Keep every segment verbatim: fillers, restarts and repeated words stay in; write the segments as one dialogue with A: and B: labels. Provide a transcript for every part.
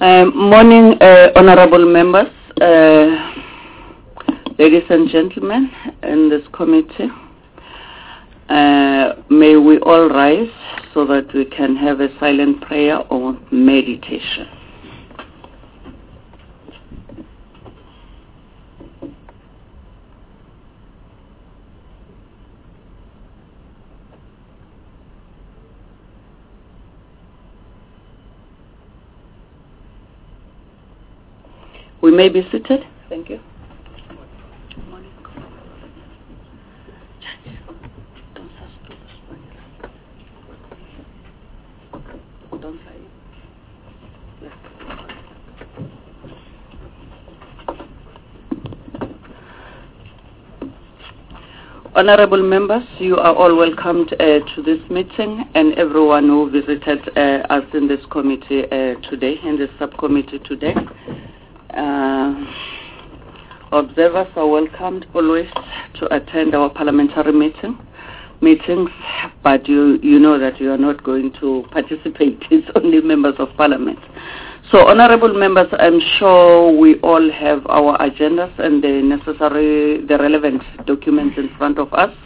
A: Um, morning, uh, honorable members, uh, ladies and gentlemen in this committee. Uh, may we all rise so that we can have a silent prayer or meditation. We may be seated. Thank you. Honorable members, you are all welcomed uh, to this meeting, and everyone who visited uh, us in this committee uh, today, in this subcommittee today. Uh, observers are welcomed always to attend our parliamentary meeting meetings, but you you know that you are not going to participate. It's only members of parliament. So, honorable members, I'm sure we all have our agendas and the necessary, the relevant documents in front of us.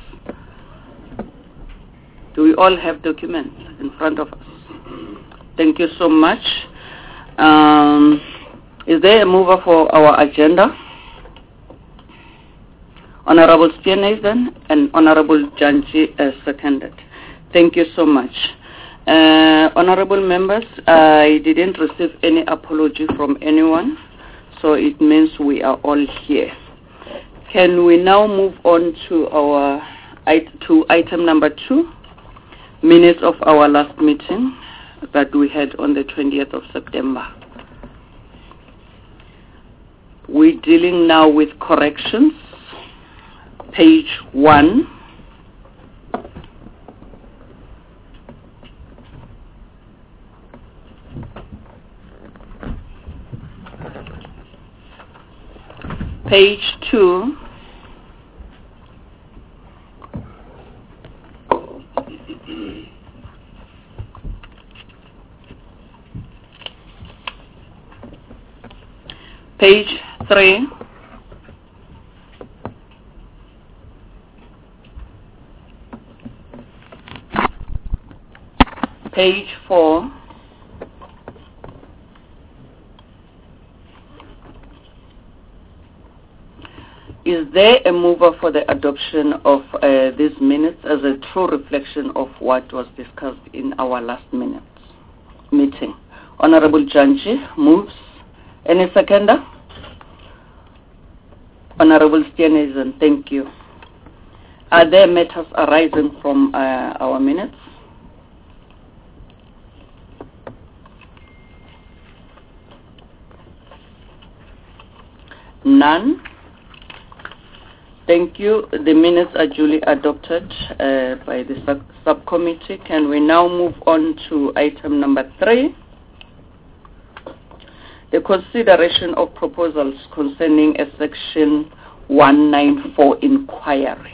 A: Do we all have documents in front of us? Thank you so much. Um, is there a mover for our agenda? Honorable Steenhuisen and Honorable Janji as seconded. Thank you so much. Uh, honorable members, I didn't receive any apology from anyone, so it means we are all here. Can we now move on to our to item number two, minutes of our last meeting that we had on the twentieth of September. We're dealing now with corrections, page one. Page two, page three, page four, is there a mover for the adoption of uh, these minutes as a true reflection of what was discussed in our last minutes meeting? Honorable Janji moves. Any seconder? Honorable Steenhuisen, thank you. Are there matters arising from uh, our minutes? None. Thank you. The minutes are duly adopted uh, by the sub subcommittee. Can we now move on to item number three? The consideration of proposals concerning a section one ninety-four inquiry.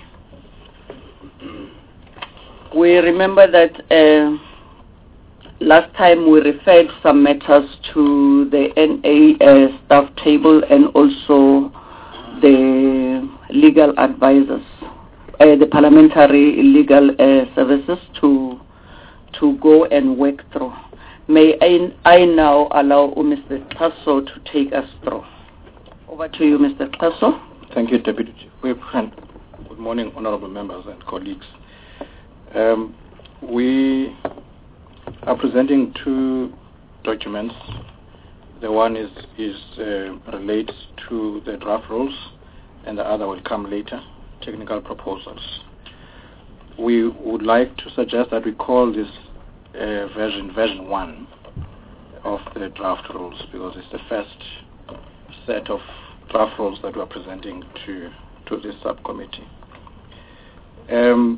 A: We remember that uh, last time we referred some matters to the N A uh, staff table and also the legal advisors, uh, the parliamentary legal uh, services to to go and work through. May I, I now allow Mister Tasso to take us through. Over to you, Mister Tasso.
B: Thank you, Deputy Chief Whip, and good morning, honorable members and colleagues. Um, we are presenting two documents. The one is, is uh, relates to the draft rules, and the other will come later, technical proposals. We would like to suggest that we call this uh, version version one of the draft rules, because it's the first set of draft rules that we are presenting to, to this subcommittee. Um,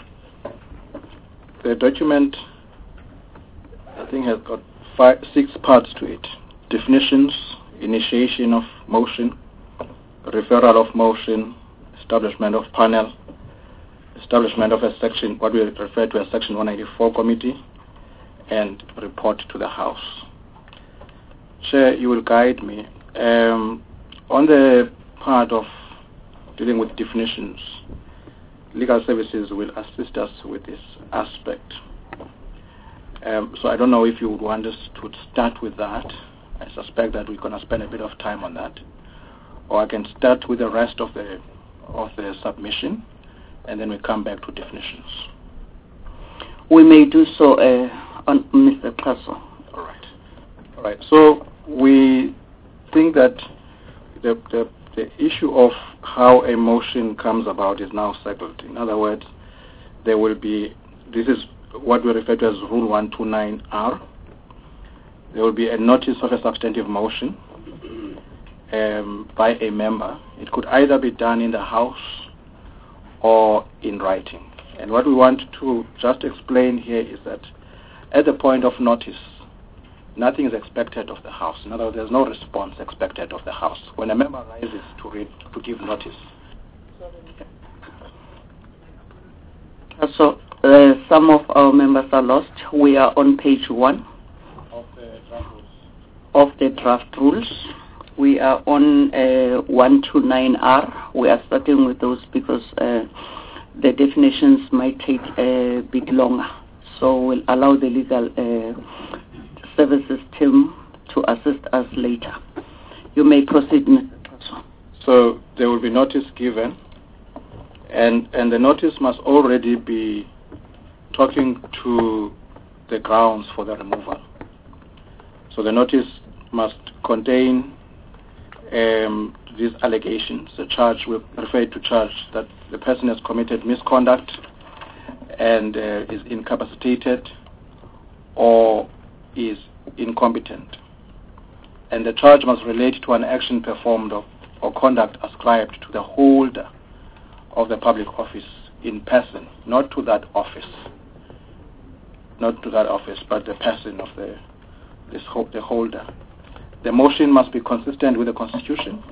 B: the document, I think, has got five, six parts to it. Definitions, initiation of motion, referral of motion, establishment of panel, establishment of a section, what we refer to as section one ninety-four committee, and report to the House. Chair, you will guide me. Um, on the part of dealing with definitions, legal services will assist us with this aspect. Um, so I don't know if you would want us to start with that. I suspect that we're going to spend a bit of time on that. Or I can start with the rest of the of the submission, and then we come back to definitions.
A: We may do so, uh, on Mister Xaso.
B: All right. All right. So we think that the, the the issue of how a motion comes about is now settled. In other words, there will be, this is what we refer to as Rule one twenty-nine R. There will be a notice of a substantive motion um, by a member. It could either be done in the House or in writing. And what we want to just explain here is that at the point of notice, nothing is expected of the House. In other words, there's no response expected of the House. When a member rises to read, to give notice.
A: So uh, some of our members are lost. We are on page one
B: of the draft rules.
A: Of the draft rules. We are on uh, one twenty-nine R. We are starting with those because uh, the definitions might take a bit longer. So we'll allow the legal uh, services team to assist us later. You may proceed, Mister Xaso.
B: So there will be notice given, and and the notice must already be talking to the grounds for the removal. So the notice must contain um, these allegations. The charge will refer to charge that the person has committed misconduct and uh, is incapacitated or is incompetent. And the charge must relate to an action performed or, or conduct ascribed to the holder of the public office in person, not to that office. Not to that office, but the person of the this ho- the holder. The motion must be consistent with the Constitution.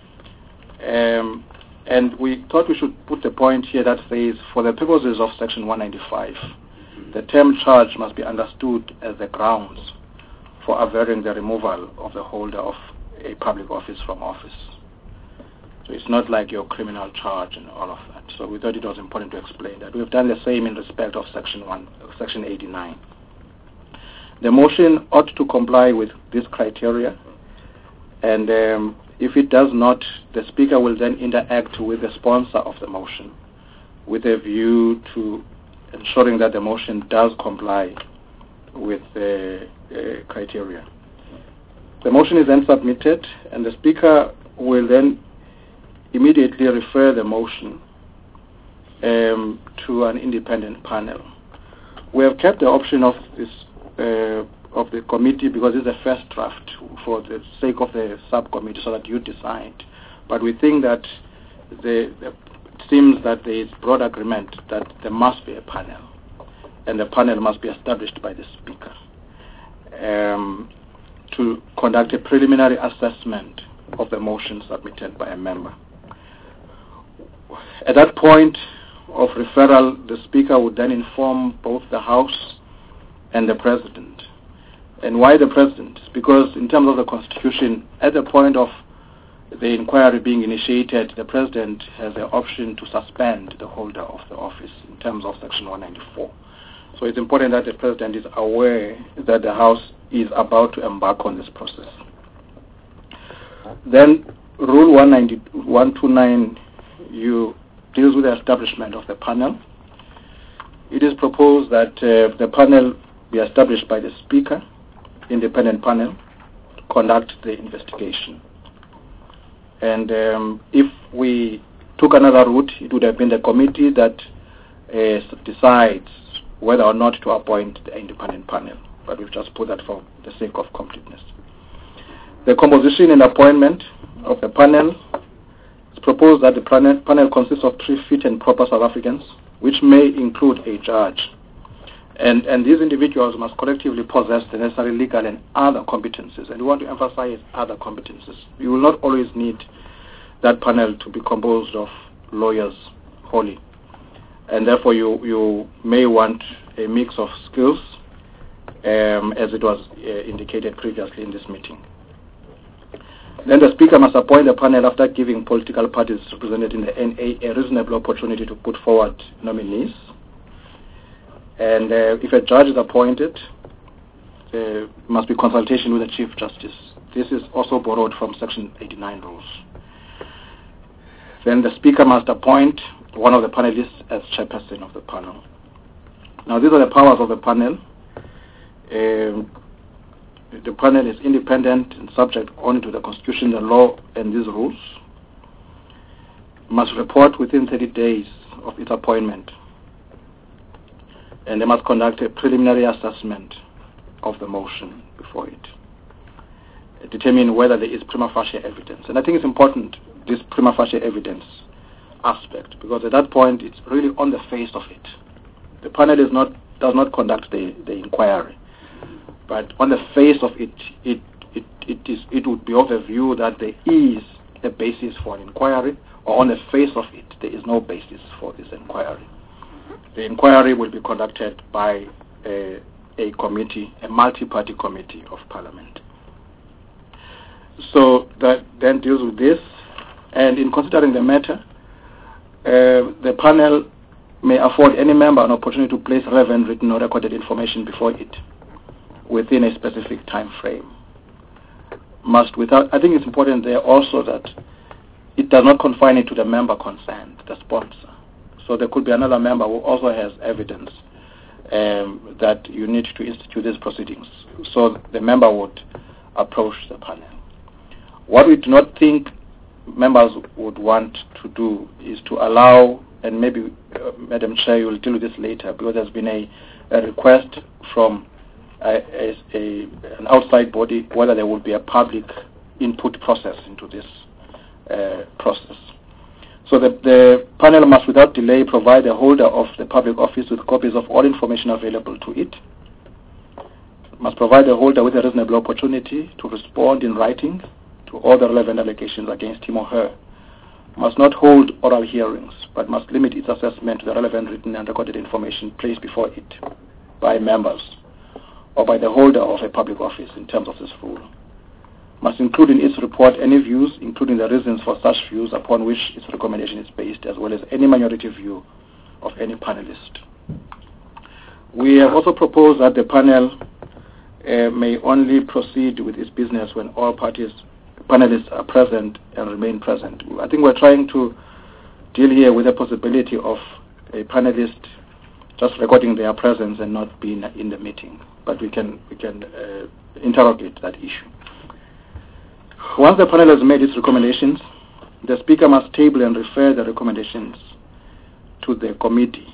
B: Um, and we thought we should put the point here that says, for the purposes of Section one ninety-five, the term charge must be understood as the grounds for averring the removal of the holder of a public office from office. So it's not like your criminal charge and all of that. So we thought it was important to explain that. We've done the same in respect of Section one, Section eighty-nine. The motion ought to comply with this criteria, and um, if it does not, the Speaker will then interact with the sponsor of the motion with a view to ensuring that the motion does comply with the uh, criteria. The motion is then submitted, and the Speaker will then immediately refer the motion um, to an independent panel. We have kept the option of this uh, of the committee because it's a first draft for the sake of the subcommittee so that you decide. But we think that the, the, it seems that there is broad agreement that there must be a panel, and the panel must be established by the Speaker um, to conduct a preliminary assessment of the motion submitted by a member. At that point of referral, the Speaker would then inform both the House and the President. And why the President? Because in terms of the Constitution, at the point of the inquiry being initiated, the President has the option to suspend the holder of the office in terms of Section one ninety-four. So it's important that the President is aware that the House is about to embark on this process. Then Rule one twenty-nine U deals with the establishment of the panel. It is proposed that uh, the panel be established by the Speaker, independent panel, to conduct the investigation. And um, if we took another route, it would have been the committee that uh, decides whether or not to appoint the independent panel. But we've just put that for the sake of completeness. The composition and appointment of the panel, it's proposed that the panel, panel consists of three fit and proper South Africans, which may include a judge. And, and these individuals must collectively possess the necessary legal and other competencies. And we want to emphasize other competencies. You will not always need that panel to be composed of lawyers wholly. And therefore you, you may want a mix of skills, um, as it was uh, indicated previously in this meeting. Then the Speaker must appoint a panel after giving political parties represented in the N A a reasonable opportunity to put forward nominees. And uh, if a judge is appointed, there must be consultation with the Chief Justice. This is also borrowed from Section eighty-nine rules. Then the Speaker must appoint one of the panelists as chairperson of the panel. Now, these are the powers of the panel. Um, the panel is independent and subject only to the Constitution, the law, and these rules. Must report within thirty days of its appointment. And they must conduct a preliminary assessment of the motion before it. Determine whether there is prima facie evidence. And I think it's important, this prima facie evidence aspect, because at that point it's really on the face of it. The panel is not does not conduct the, the inquiry, but on the face of it, it it it is it would be of a view that there is a basis for an inquiry, or on the face of it there is no basis for this inquiry. The inquiry will be conducted by a, a committee, a multi-party committee of Parliament. So that then deals with this, and in considering the matter, uh, the panel may afford any member an opportunity to place relevant written or recorded information before it within a specific time frame. Must without, I think it's important there also that it does not confine it to the member concerned, the sponsor. So there could be another member who also has evidence um, that you need to institute these proceedings. So the member would approach the panel. What we do not think members would want to do is to allow, and maybe uh, Madam Chair, you will deal with this later, because there's been a, a request from a, a, a, an outside body whether there will be a public input process into this uh, process. So the, the panel must without delay provide the holder of the public office with copies of all information available to it. Must provide the holder with a reasonable opportunity to respond in writing to all the relevant allegations against him or her. Must not hold oral hearings, but must limit its assessment to the relevant written and recorded information placed before it by members or by the holder of a public office in terms of this rule. Must include in its report any views, including the reasons for such views upon which its recommendation is based, as well as any minority view of any panelist. We have also proposed that the panel uh, may only proceed with its business when all parties, panelists are present and remain present. I think we're trying to deal here with the possibility of a panelist just recording their presence and not being in the meeting, but we can, we can uh, interrogate that issue. Once the panel has made its recommendations, the Speaker must table and refer the recommendations to the committee.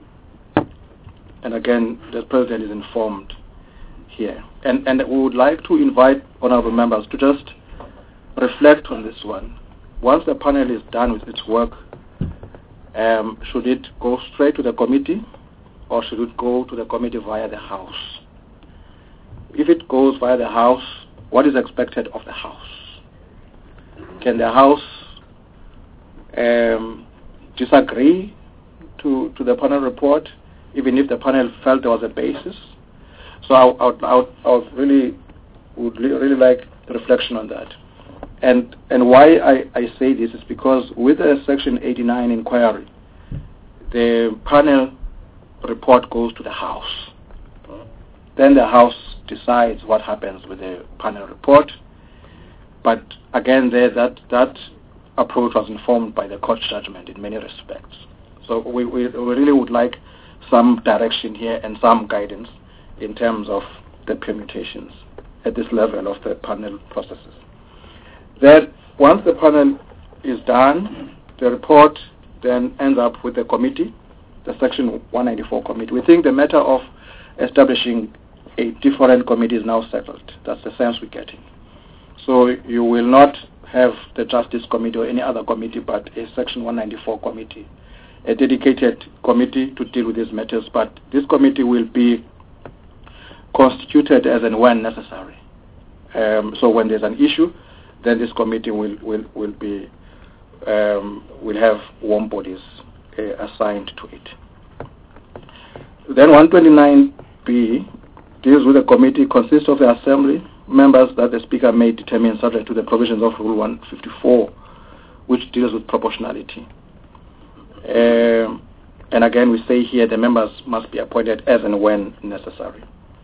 B: And again, the President is informed here. And, and we would like to invite honorable members to just reflect on this one. Once the panel is done with its work, um, should it go straight to the committee, or should it go to the committee via the House? If it goes via the House, what is expected of the House? Can the House um, disagree to, to the panel report, even if the panel felt there was a basis? So I, I, I, I would really would really like reflection on that. And and why I, I say this is because with the Section eighty-nine inquiry, the panel report goes to the House. Then the House decides what happens with the panel report. But again, there that that approach was informed by the court judgment in many respects. So we, we, we really would like some direction here and some guidance in terms of the permutations at this level of the panel processes. That once the panel is done, the report then ends up with the committee, the Section one ninety-four committee. We think the matter of establishing a different committee is now settled. That's the sense we're getting. So you will not have the Justice Committee or any other committee, but a Section one ninety-four committee, a dedicated committee to deal with these matters. But this committee will be constituted as and when necessary. Um, so when there's an issue, then this committee will will will be um, will have warm bodies uh, assigned to it. Then one twenty-nine B deals with the committee, consists of the Assembly, members that the Speaker may determine subject to the provisions of Rule one fifty-four, which deals with proportionality. Um, and again, we say here the members must be appointed as and when necessary.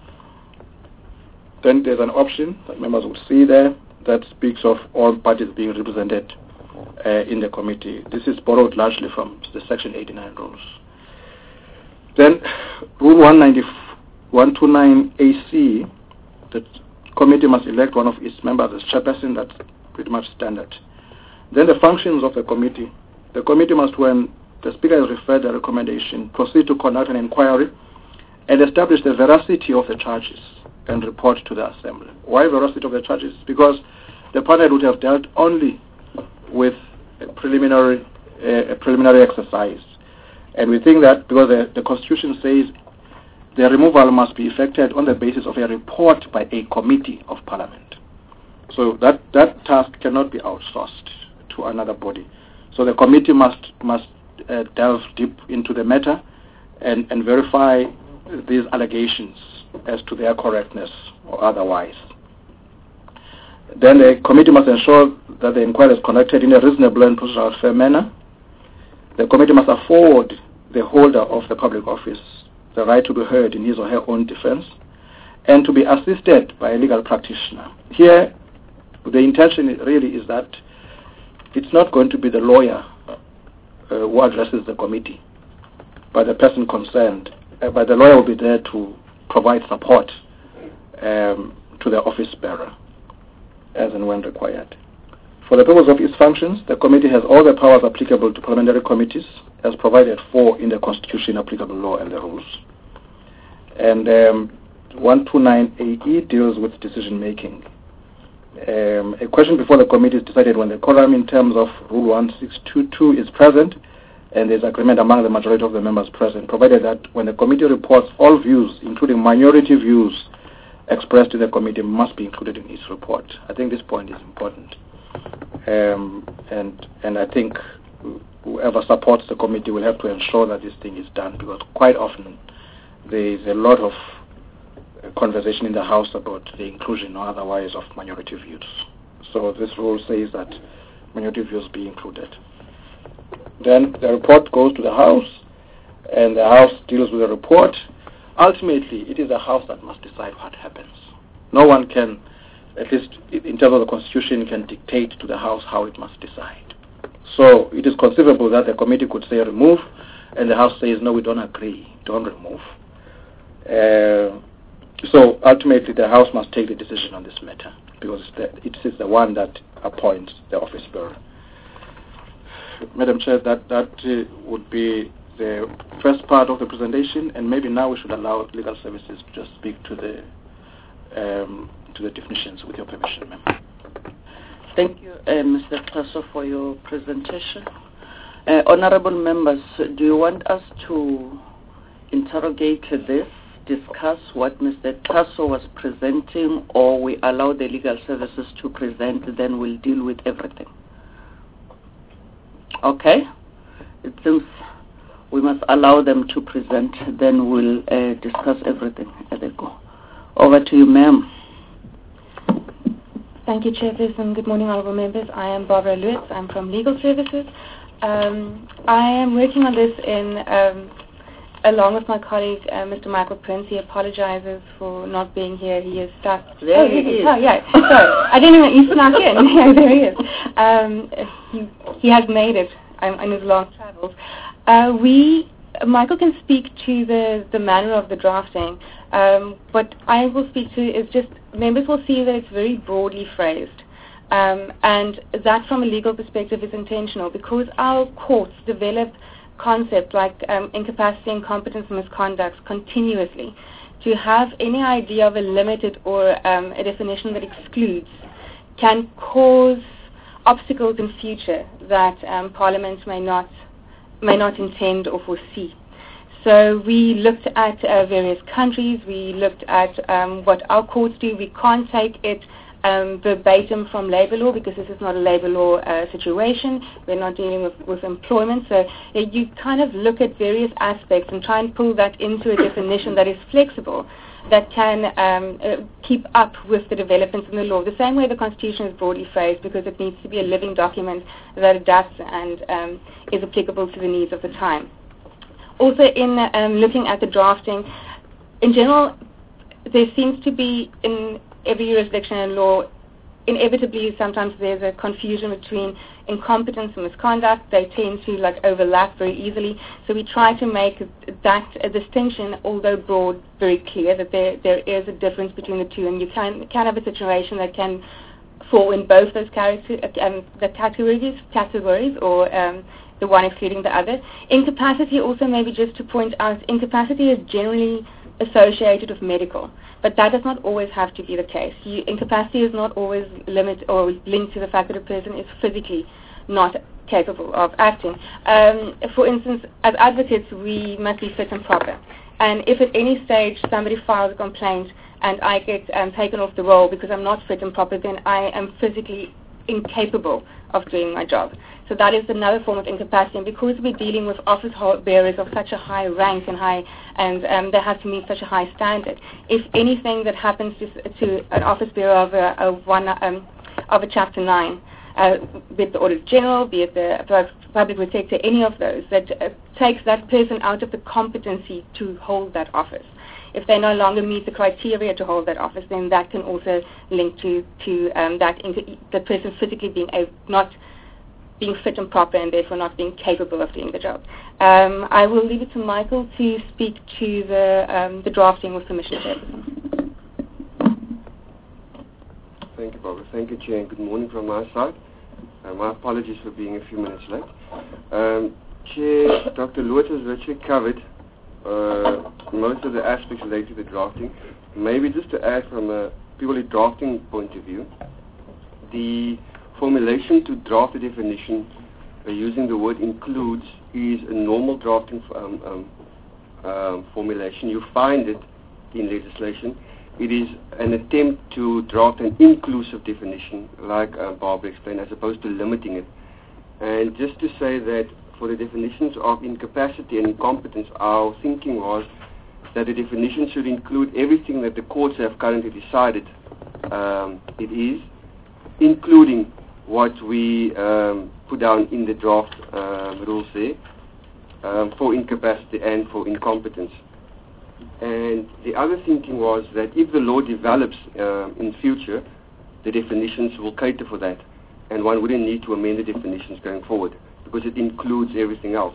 B: Then there's an option that members will see there that speaks of all parties being represented uh, in the committee. This is borrowed largely from the Section eighty-nine rules. Then Rule one twenty-nine A C, the committee must elect one of its members as chairperson. That's pretty much standard. Then the functions of the committee. The committee must, when the Speaker has referred the recommendation, proceed to conduct an inquiry and establish the veracity of the charges and report to the Assembly. Why veracity of the charges? Because the panel would have dealt only with a preliminary, uh, a preliminary exercise. And we think that because the, the Constitution says the removal must be effected on the basis of a report by a committee of Parliament. So that, that task cannot be outsourced to another body. So the committee must must uh, delve deep into the matter and, and verify these allegations as to their correctness or otherwise. Then the committee must ensure that the inquiry is conducted in a reasonable and procedural fair manner. The committee must afford the holder of the public office the right to be heard in his or her own defense and to be assisted by a legal practitioner. Here, the intention really is that it's not going to be the lawyer uh, who addresses the committee, but the person concerned. Uh, but the lawyer will be there to provide support um, to the office bearer as and when required. For the purpose of its functions, the committee has all the powers applicable to parliamentary committees as provided for in the Constitution, applicable law, and the rules. And um, one twenty-nine A E deals with decision making. Um, a question before the committee is decided when the quorum in terms of Rule one six two two is present and there's agreement among the majority of the members present, provided that when the committee reports, all views, including minority views expressed to the committee, must be included in its report. I think this point is important. Um, and and I think whoever supports the committee will have to ensure that this thing is done, because quite often there is a lot of conversation in the House about the inclusion or otherwise of minority views. So this rule says that minority views be included. Then the report goes to the House, and the House deals with the report. Ultimately, it is the House that must decide what happens. No one can, at least in terms of the Constitution, can dictate to the House how it must decide. So it is conceivable that the committee could say remove, and the House says, no, we don't agree, don't remove. Uh, so ultimately, the House must take the decision on this matter, because it is the one that appoints the office bearer. Madam Chair, that, that uh, would be the first part of the presentation, and maybe now we should allow legal services to just speak to the um, to the definitions, with your permission, ma'am.
A: Thank you, uh, Mister Tasso, for your presentation. Uh, honorable members, do you want us to interrogate this, discuss what Mister Tasso was presenting, or we allow the legal services to present, then we'll deal with everything? Okay? It seems we must allow them to present, then we'll uh, discuss everything as they go. Over to you, ma'am.
C: Thank you, Chairperson. Good morning, honourable members. I am Barbara Lewis. I'm from Legal Services. Um, I am working on this in, um, along with my colleague, uh, Mister Michael Prince. He apologizes for not being here. He is stuck.
A: There oh, he is.
C: Oh, yeah. Sorry. I didn't even, he snuck in. Yeah, there he is. Um, he, he has made it um, in his long travels. Uh, we, Michael can speak to the, the manner of the drafting. Um, what I will speak to is just, members will see that it's very broadly phrased. Um, and that from a legal perspective is intentional, because our courts develop concepts like um, incapacity, incompetence, and misconduct continuously. To have any idea of a limited or um, a definition that excludes can cause obstacles in future that um, Parliament may not may not intend or foresee. So we looked at uh, various countries, we looked at um, what our courts do. We can't take it um, verbatim from labour law, because this is not a labour law uh, situation. We're not dealing with, with employment. So uh, you kind of look at various aspects and try and pull that into a definition that is flexible, that can um, uh, keep up with the developments in the law. The same way the Constitution is broadly phrased, because it needs to be a living document that adapts and um, is applicable to the needs of the time. Also, in um, looking at the drafting, in general, there seems to be, in every jurisdiction in law, inevitably sometimes there's a confusion between incompetence and misconduct. They tend to like overlap very easily. So we try to make that a distinction, although broad, very clear, that there there is a difference between the two, and you can can have a situation that can fall in both those character, um, the categories, categories, or um, the one excluding the other. Incapacity also, maybe just to point out, incapacity is generally associated with medical, but that does not always have to be the case. You, incapacity is not always limited or linked to the fact that a person is physically not capable of acting. Um, for instance, as advocates, we must be fit and proper. And if at any stage somebody files a complaint and I get um, taken off the roll because I'm not fit and proper, then I am physically incapable of doing my job. So that is another form of incapacity. And because we're dealing with office bearers of such a high rank and high, and um, they have to meet such a high standard, if anything that happens to, to an office bearer of a, a one um, of a Chapter nine, uh, be it the Auditor General, be it the Public Protector, any of those, that uh, takes that person out of the competency to hold that office. If they no longer meet the criteria to hold that office, then that can also link to to um, that inc- the person physically being a, not being fit and proper, and therefore not being capable of doing the job. Um, I will leave it to Michael to speak to the um, the drafting with Commissioner Jefferson.
D: Thank you, Barbara. Thank you, Chair, and good morning from my side. Uh, my apologies for being a few minutes late. Um, Chair, Doctor Lewis has virtually covered uh, most of the aspects related to the drafting. Maybe just to add from a purely drafting point of view, the formulation to draft a definition uh, using the word includes is a normal drafting um, um, um, formulation. You find it in legislation. It is an attempt to draft an inclusive definition, like uh, Barbara explained, as opposed to limiting it. And just to say that for the definitions of incapacity and incompetence, our thinking was that the definition should include everything that the courts have currently decided um, it is, including what we um, put down in the draft um, rules there um, for incapacity and for incompetence. And the other thinking was that if the law develops uh, in future, the definitions will cater for that, and one wouldn't need to amend the definitions going forward because it includes everything else.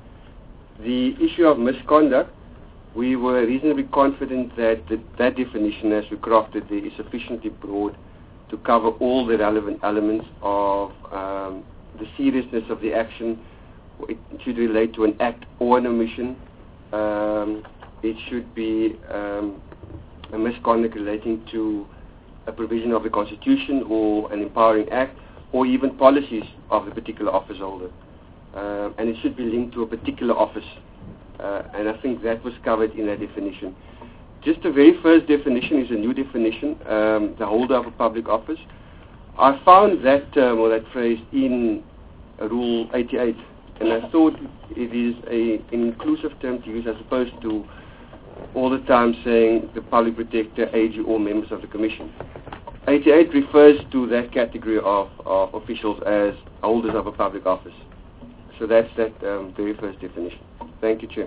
D: The issue of misconduct, we were reasonably confident that the, that definition as we crafted there is sufficiently broad to cover all the relevant elements of um, the seriousness of the action. It should relate to an act or an omission. Um, it should be um, a misconduct relating to a provision of the Constitution or an empowering act, or even policies of the particular office holder. Uh, and it should be linked to a particular office. Uh, and I think that was covered in that definition. Just the very first definition is a new definition, um, the holder of a public office. I found that term or that phrase in uh, Rule eighty-eight, and I thought it is a, an inclusive term to use as opposed to all the time saying the public protector, A G, or members of the commission. eighty-eight refers to that category of, of officials as holders of a public office. So that's that um, very first definition. Thank you, Chair.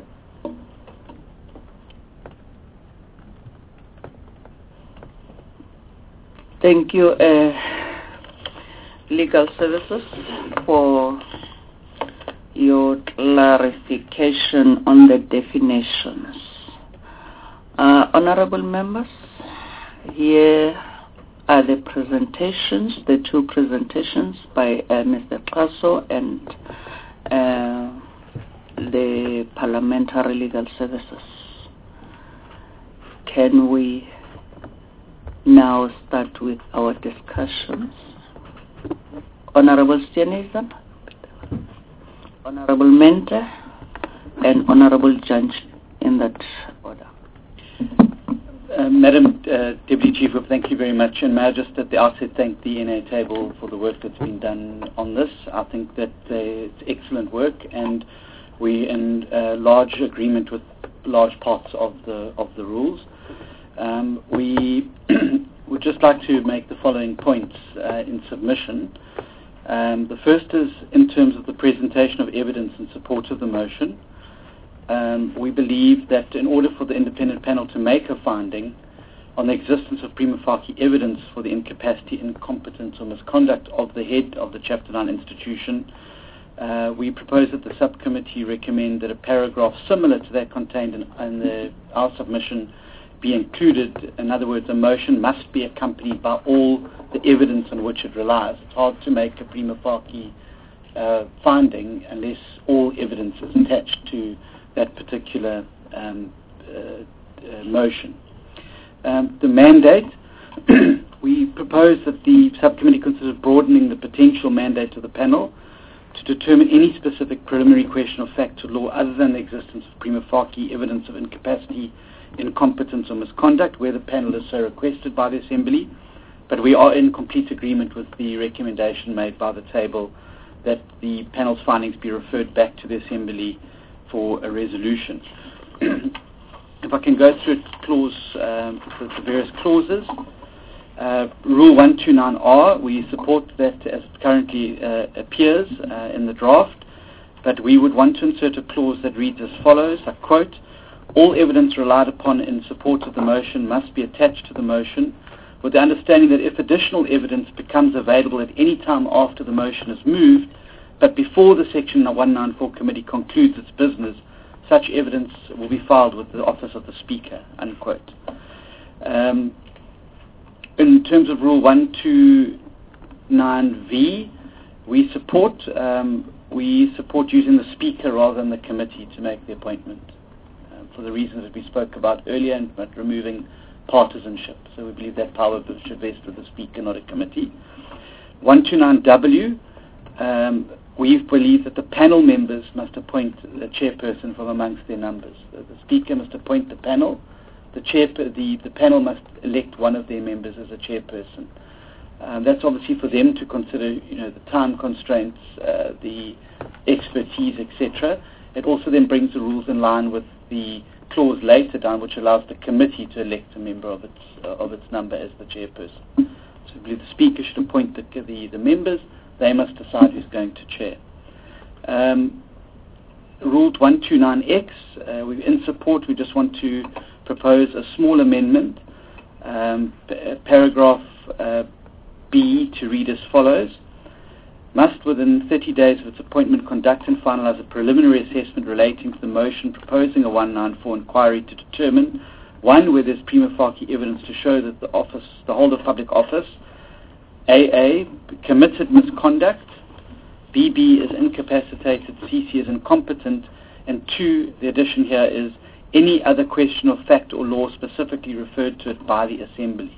A: Thank you, uh, Legal Services, for your clarification on the definitions. Uh, honorable members, here are the presentations, the two presentations by uh, Mister Qaso and uh, the Parliamentary Legal Services. Can we now start with our discussions? Honorable Stianizan, Honorable Mente, and Honorable Judge, in that order.
E: Uh, Madam uh, Deputy Chief Whip, thank you very much. And may I just at the outset thank the N A table for the work that's been done on this. I think that uh, it's excellent work, and we're in uh, large agreement with large parts of the of the rules. Um, we would just like to make the following points uh, in submission. Um, the first is in terms of the presentation of evidence in support of the motion. Um, we believe that in order for the independent panel to make a finding on the existence of prima facie evidence for the incapacity, incompetence or misconduct of the head of the Chapter nine institution, uh, we propose that the subcommittee recommend that a paragraph similar to that contained in, in the, our submission be included. In other words, a motion must be accompanied by all the evidence on which it relies. It's hard to make a prima facie uh, finding unless all evidence is attached to that particular um, uh, uh, motion. Um, the mandate, we propose that the subcommittee consider broadening the potential mandate of the panel to determine any specific preliminary question of fact or law other than the existence of prima facie evidence of incapacity, incompetence or misconduct where the panel is so requested by the Assembly. But we are in complete agreement with the recommendation made by the table that the panel's findings be referred back to the Assembly for a resolution. If I can go through it clause, um, the, the various clauses. Uh, Rule one twenty-nine R, we support that as it currently uh, appears uh, in the draft, but we would want to insert a clause that reads as follows, I quote, all evidence relied upon in support of the motion must be attached to the motion with the understanding that if additional evidence becomes available at any time after the motion is moved, but before the Section one ninety-four Committee concludes its business, such evidence will be filed with the Office of the Speaker, unquote. Um, in terms of Rule one twenty-nine V, we support um, we support using the Speaker rather than the committee to make the appointment, uh, for the reasons that we spoke about earlier, and but removing partisanship. So we believe that power should vest with the Speaker, not a committee. one twenty-nine W, um, we believe that the panel members must appoint a chairperson from amongst their numbers. So the Speaker must appoint the panel. The, chair, the, the panel must elect one of their members as a chairperson. Um, that's obviously for them to consider, you know, the time constraints, uh, the expertise, et cetera. It also then brings the rules in line with the clause later down, which allows the committee to elect a member of its uh, of its number as the chairperson. So I believe the Speaker should appoint the the, the members. They must decide who's going to chair. Um, Rule one twenty-nine X, uh, we in support. We just want to propose a small amendment, um, p- paragraph uh, B, to read as follows: must within thirty days of its appointment conduct and finalise a preliminary assessment relating to the motion proposing a one ninety-four inquiry to determine, one, whether there's prima facie evidence to show that the office, the holder of public office, A A, committed misconduct, B B is incapacitated, C C is incompetent, and two, the addition here is any other question of fact or law specifically referred to it by the Assembly.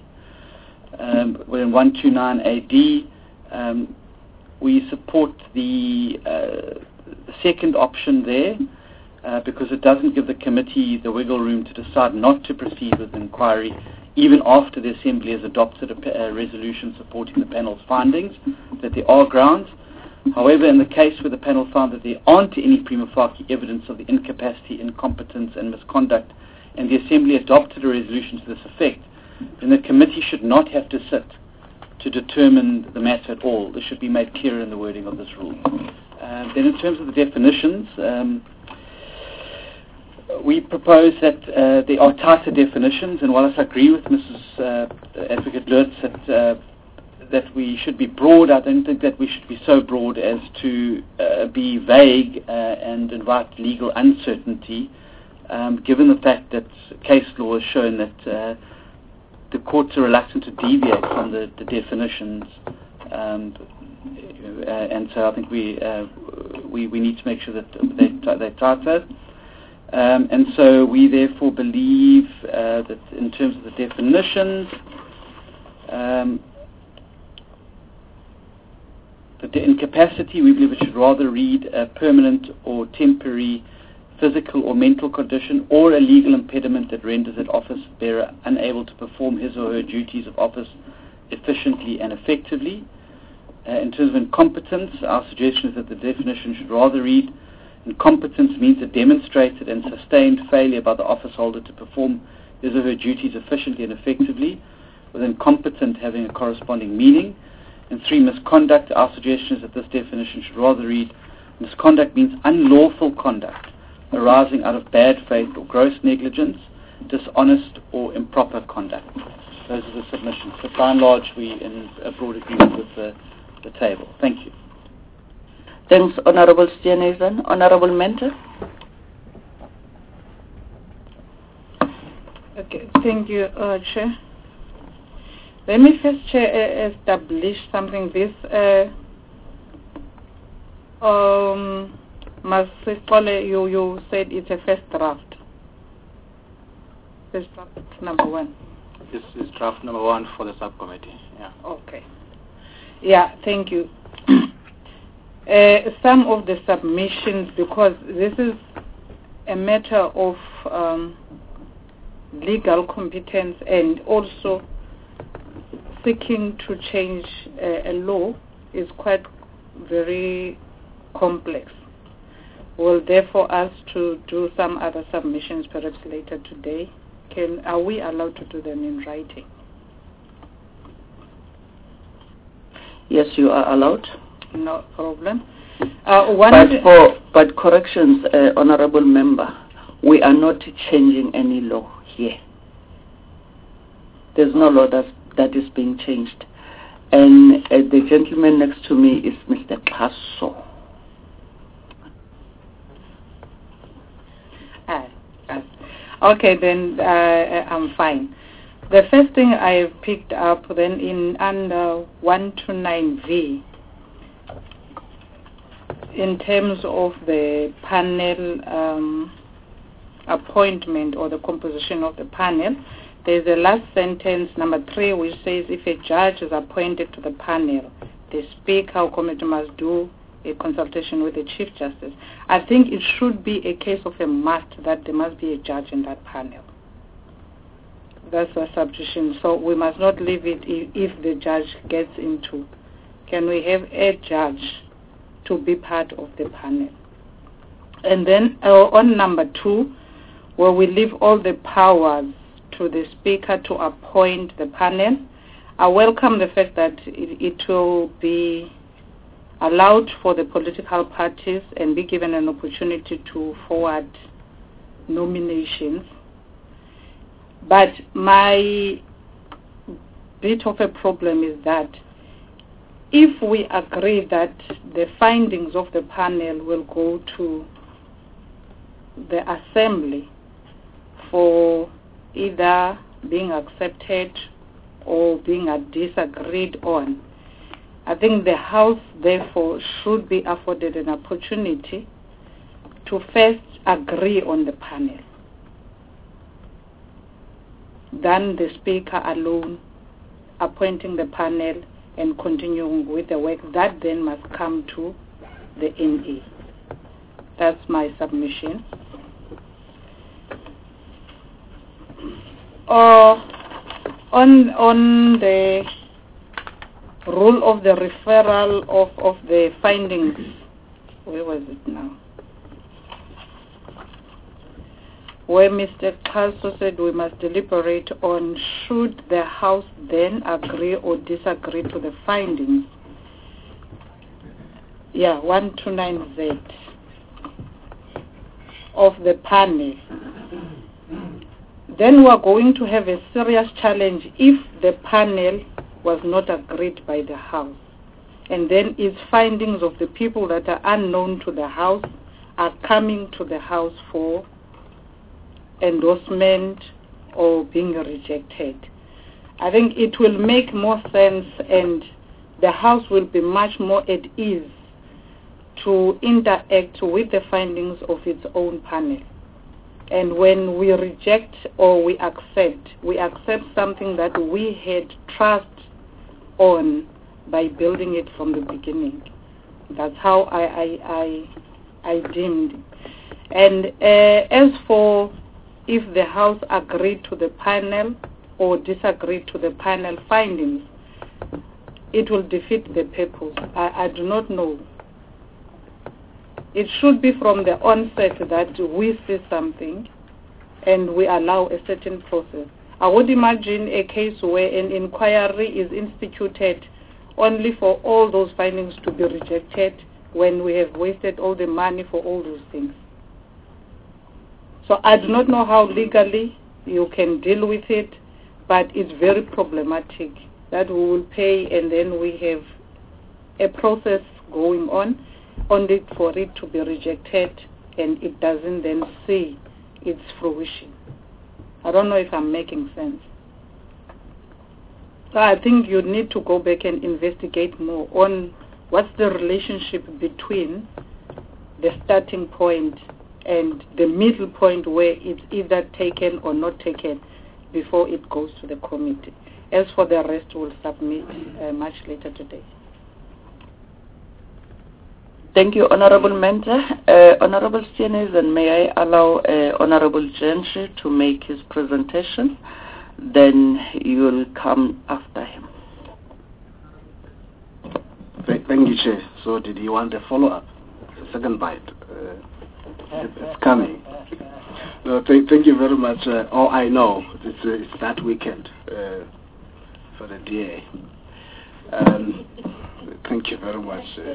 E: Um, within one twenty-nine A D, um, we support the, uh, the second option there uh, because it doesn't give the committee the wiggle room to decide not to proceed with the inquiry even after the Assembly has adopted a, a resolution supporting the panel's findings, that there are grounds. However, in the case where the panel found that there aren't any prima facie evidence of the incapacity, incompetence and misconduct, and the Assembly adopted a resolution to this effect, then the committee should not have to sit to determine the matter at all. This should be made clear in the wording of this rule. Uh, then in terms of the definitions, um, we propose that uh, there are tighter definitions, and while I agree with Missus Uh, Advocate Lutz that, uh, that we should be broad, I don't think that we should be so broad as to uh, be vague uh, and invite legal uncertainty, um, given the fact that case law has shown that uh, the courts are reluctant to deviate from the, the definitions, um, uh, and so I think we, uh, we we need to make sure that they, they're tighter. Um, and so we therefore believe uh, that in terms of the definitions, um, that the incapacity, we believe it should rather read uh, permanent or temporary physical or mental condition, or a legal impediment that renders an office bearer unable to perform his or her duties of office efficiently and effectively. Uh, in terms of incompetence, our suggestion is that the definition should rather read, incompetence means a demonstrated and sustained failure by the officeholder to perform his or her duties efficiently and effectively, with incompetent having a corresponding meaning. And three, misconduct, our suggestion is that this definition should rather read, misconduct means unlawful conduct arising out of bad faith or gross negligence, dishonest or improper conduct. Those are the submissions. So by and large, we in a broad agreement with the, the table. Thank you.
A: Thanks, Honorable Steenhuisen. Honorable Mentor.
F: Okay, thank you, uh, Chair. Let me first, Chair, uh, establish something. This, uh, um, Masipole, you, you said it's a first draft. First draft number one.
B: This is draft number one for the subcommittee. Yeah.
F: Okay. Yeah, thank you. uh, some of the submissions, because this is a matter of um, legal competence and also seeking to change uh, a law is quite very complex. We'll therefore ask to do some other submissions perhaps later today. Can, are we allowed to do them in writing?
A: Yes, you are allowed.
F: No problem. Uh, one
A: but for but corrections, uh, Honorable Member, we are not changing any law here. There's no law that that is being changed, and uh, the gentleman next to me is Mister Kasso.
F: Ah, ah. Okay, then uh, I'm fine. The first thing I picked up then in under one twenty-nine V, in terms of the panel um, appointment or the composition of the panel, there's a last sentence, number three, which says if a judge is appointed to the panel, the Speaker or committee must do a consultation with the Chief Justice. I think it should be a case of a must that there must be a judge in that panel. That's a substitution. So we must not leave it if, if the judge gets into. Can we have a judge to be part of the panel? And then uh, on number two, where we leave all the powers to the Speaker to appoint the panel, I welcome the fact that it, it will be allowed for the political parties and be given an opportunity to forward nominations. But my bit of a problem is that if we agree that the findings of the panel will go to the Assembly for either being accepted or being disagreed on, I think the House, therefore, should be afforded an opportunity to first agree on the panel, than the Speaker alone appointing the panel and continuing with the work. That then must come to the N A. That's my submission. Uh, on on the rule of the referral of, of the findings, where was it now? Where Mister Kasso said we must deliberate on should the House then agree or disagree to the findings. Yeah, one twenty-nine Z of the panel. Then we are going to have a serious challenge if the panel was not agreed by the House. And then its findings of the people that are unknown to the House are coming to the House for endorsement or being rejected. I think it will make more sense and the House will be much more at ease to interact with the findings of its own panel. And when we reject or we accept, we accept something that we had trust on by building it from the beginning. That's how I I, I, I deemed. And uh, as for if the House agreed to the panel or disagreed to the panel findings, it will defeat the purpose. I, I do not know. It should be from the onset that we see something and we allow a certain process. I would imagine a case where an inquiry is instituted only for all those findings to be rejected when we have wasted all the money for all those things. So I do not know how legally you can deal with it, but it's very problematic that we will pay and then we have a process going on only for it to be rejected and it doesn't then see its fruition. I don't know if I'm making sense. So I think you need to go back and investigate more on what's the relationship between the starting point and the middle point where it's either taken or not taken before it goes to the committee. As for the rest, we'll submit uh, much later today.
A: Thank you, Honorable Mentor. Uh, Honorable Steenhuisen, may I allow uh, Honorable Gentry to make his presentation? Then you will come after him.
G: Thank you, Chair. So did you want a follow-up? A second bite? Uh, it's coming. No, th- thank you very much. Uh, all I know, it's, uh, it's that weekend uh, for the D A. Um, thank you very much. Uh,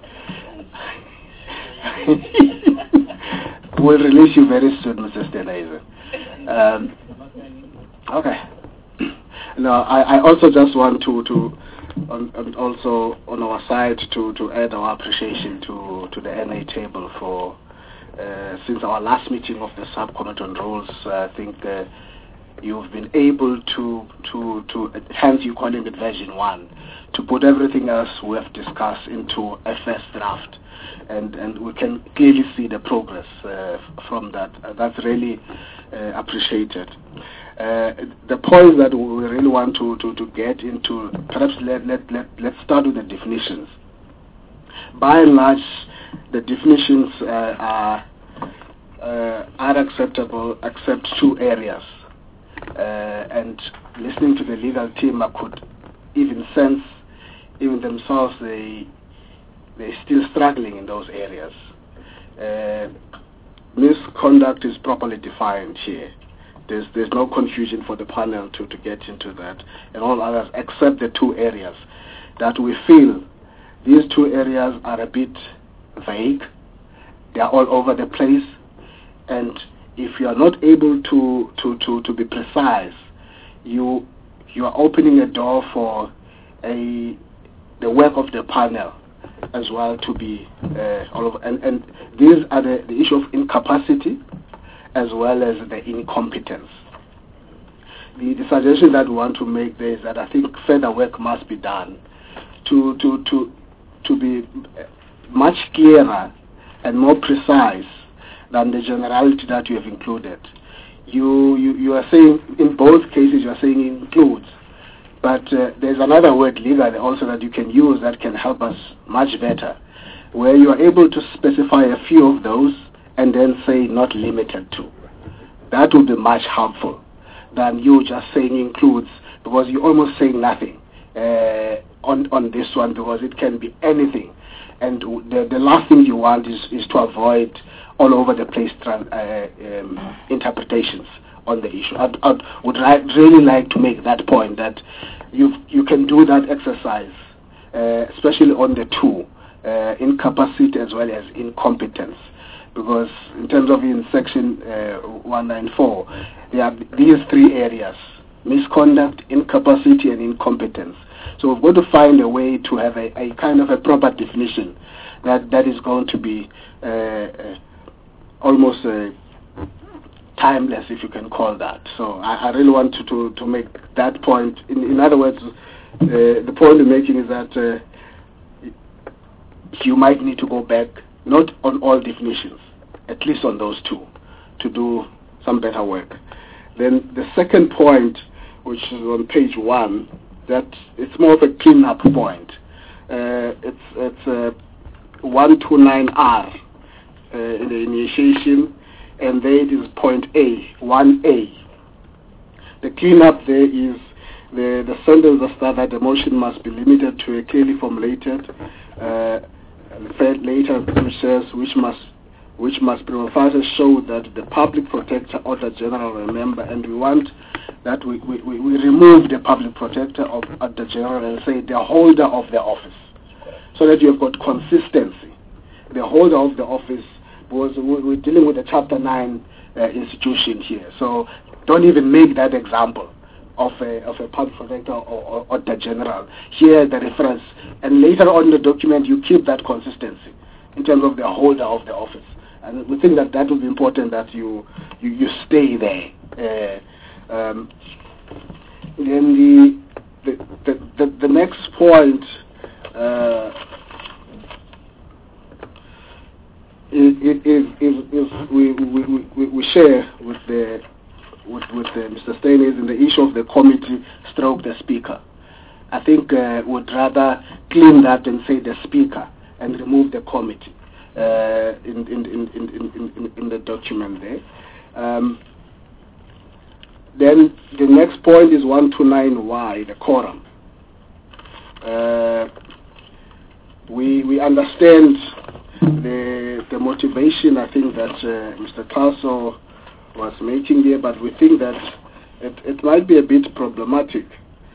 G: we'll release you very soon, Mister Steenhuisen. Um, okay. Now, I, I also just want to, to on, on also on our side to, to add our appreciation to, to the N A table for uh, since our last meeting of the subcommittee on rules. Uh, I think uh, you've been able to to to hence you calling it version one, to put everything else we have discussed into a first draft, and and we can clearly see the progress uh, from that. Uh, that's really uh, appreciated. Uh, the points that we really want to, to, to get into, perhaps let, let, let, let's start with the definitions. By and large, the definitions uh, are, uh, are acceptable except two areas. Uh, and listening to the legal team, I could even sense, even themselves, they, they're still struggling in those areas. Uh, misconduct is properly defined here. There's, there's no confusion for the panel to, to get into that, and all others except the two areas that we feel these two areas are a bit vague. They are all over the place, and if you are not able to, to, to, to be precise, you you are opening a door for a the work of the panel as well to be uh, all over. And, and these are the, the issue of incapacity as well as the incompetence. The, the suggestion that we want to make there is that I think further work must be done to to to to be much clearer and more precise than the generality that you have included. You you, you are saying in both cases you are saying includes, but uh, there's another word legally also that you can use that can help us much better, where you are able to specify a few of those and then say not limited to. That would be much helpful than you just saying includes, because you're almost saying nothing uh, on on this one, because it can be anything. And the, the last thing you want is, is to avoid all over the place trans, uh, um, interpretations on the issue. I would ri- really like to make that point that you you can do that exercise, uh, especially on the two, uh, incapacity as well as incompetence. Because in terms of in section uh, one ninety-four, there are these three areas: misconduct, incapacity, and incompetence. So we've got to find a way to have a, a kind of a proper definition that, that is going to be uh, uh, almost uh, timeless, if you can call that. So I, I really want to, to, to make that point. In, in other words, uh, the point I'm making is that uh, you might need to go back, not on all definitions, at least on those two, to do some better work. Then the second point, which is on page one, that it's more of a clean-up point. Uh, it's it's uh, one twenty-nine R, uh, in the initiation, and there it is point A, one A. The cleanup there is the, the sentence that starts that the motion must be limited to a clearly formulated uh, later which says which must which must prima facie show that the public protector or the general remember, and we want that we, we, we remove the public protector of at the general and say the holder of the office, so that you have got consistency. The holder of the office, because we're dealing with a Chapter nine uh, institution here, so don't even make that example of a, of a public protector or, or, or the general. Here the reference, and later on in the document you keep that consistency in terms of the holder of the office. And we think that that will be important, that you you, you stay there. Uh, um, then the the, the the the next point uh, is, is, is, is we, we, we, we share with the with, with uh, Mister Steynes in the issue of the committee stroke the speaker. I think uh, would rather clean that and say the speaker and remove the committee. Uh, in, in, in, in, in, in the document there. Um, then the next point is one twenty-nine Y, the quorum. Uh, we we understand the the motivation, I think, that uh, Mister Tasso was making here, but we think that it, it might be a bit problematic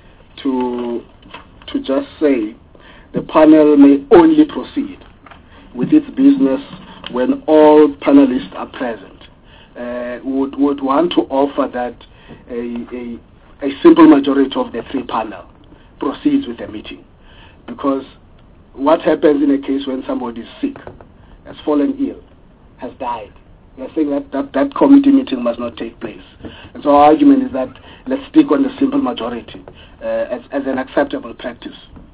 G: to to just say the panel may only proceed with its business when all panelists are present. Uh, would would want to offer that a, a, a simple majority of the three panel proceeds with the meeting, because what happens in a case when somebody is sick, has fallen ill, has died? We're saying that, that that committee meeting must not take place. And so our argument is that let's stick on the simple majority uh, as, as an acceptable practice.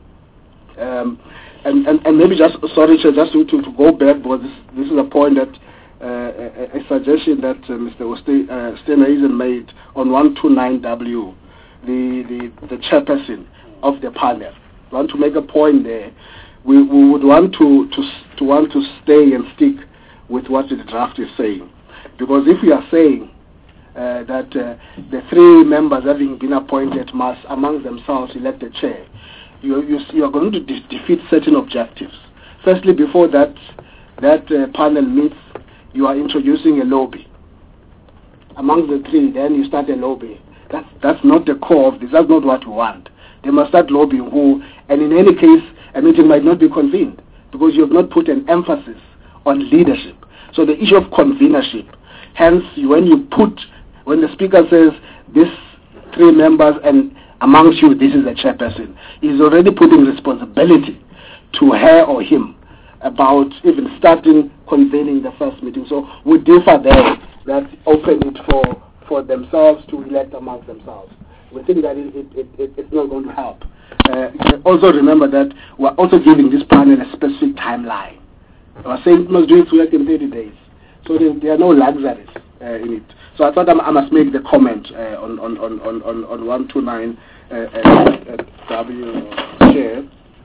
G: Um, and, and, and maybe just, sorry, just to, to, to go back, because this, this is a point that, uh, a, a suggestion that uh, Mister Uh, Steenhuisen made on one twenty-nine W, the, the, the chairperson of the panel. I want to make a point there. We, we would want to, to, to want to stay and stick with what the draft is saying. Because if we are saying uh, that uh, the three members having been appointed must among themselves elect the chair, You, you, you are going to de defeat certain objectives. Firstly, before that that uh, panel meets, you are introducing a lobby. Among the three, then you start a lobby. That's, that's not the core of this. That's not what we want. They must start lobbying who, and in any case, a meeting might not be convened because you have not put an emphasis on leadership. So the issue of convenership, hence when you put, when the speaker says this three members and amongst you, this is the chairperson, is already putting responsibility to her or him about even starting convening the first meeting. So we differ there, that open it for, for themselves to elect amongst themselves. We think that it, it, it, it, it's not going to help. Uh, also remember that we're also giving this panel a specific timeline. We're saying it must do its work in thirty days. So there, there are no luxuries uh, in it. So I thought I must make the comment uh, on, on, on, on, on one twenty-nine uh, uh, W chair.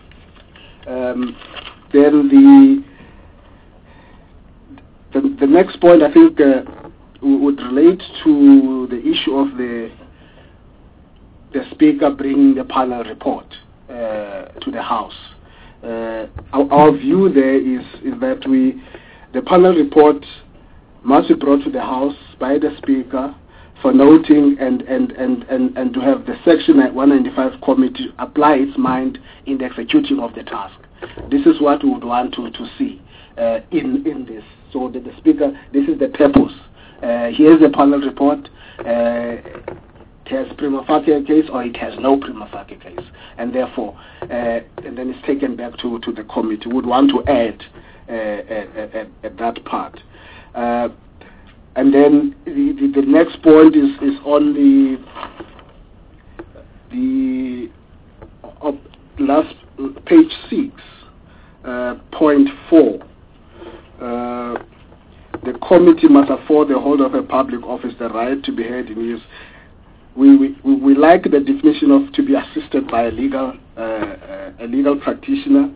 G: Um, then the, the the next point I think uh, would relate to the issue of the the speaker bringing the panel report uh, to the House. Uh, our, our view there is is that we the panel report must be brought to the House by the Speaker for noting and, and, and, and, and to have the Section one ninety-five committee apply its mind in the executing of the task. This is what we would want to, to see uh, in, in this. So that the Speaker, this is the purpose. Uh, here's the panel report. Uh, it has prima facie case or it has no prima facie case. And therefore, uh, and then it's taken back to, to the committee. We would want to add uh, at, at, at that part. Uh, and then the, the, the next point is, is on the the uh, last page six, uh, point four. Uh, the committee must afford the holder of a public office the right to be heard in his. We, we, we like the definition of to be assisted by a legal uh, uh, a legal practitioner.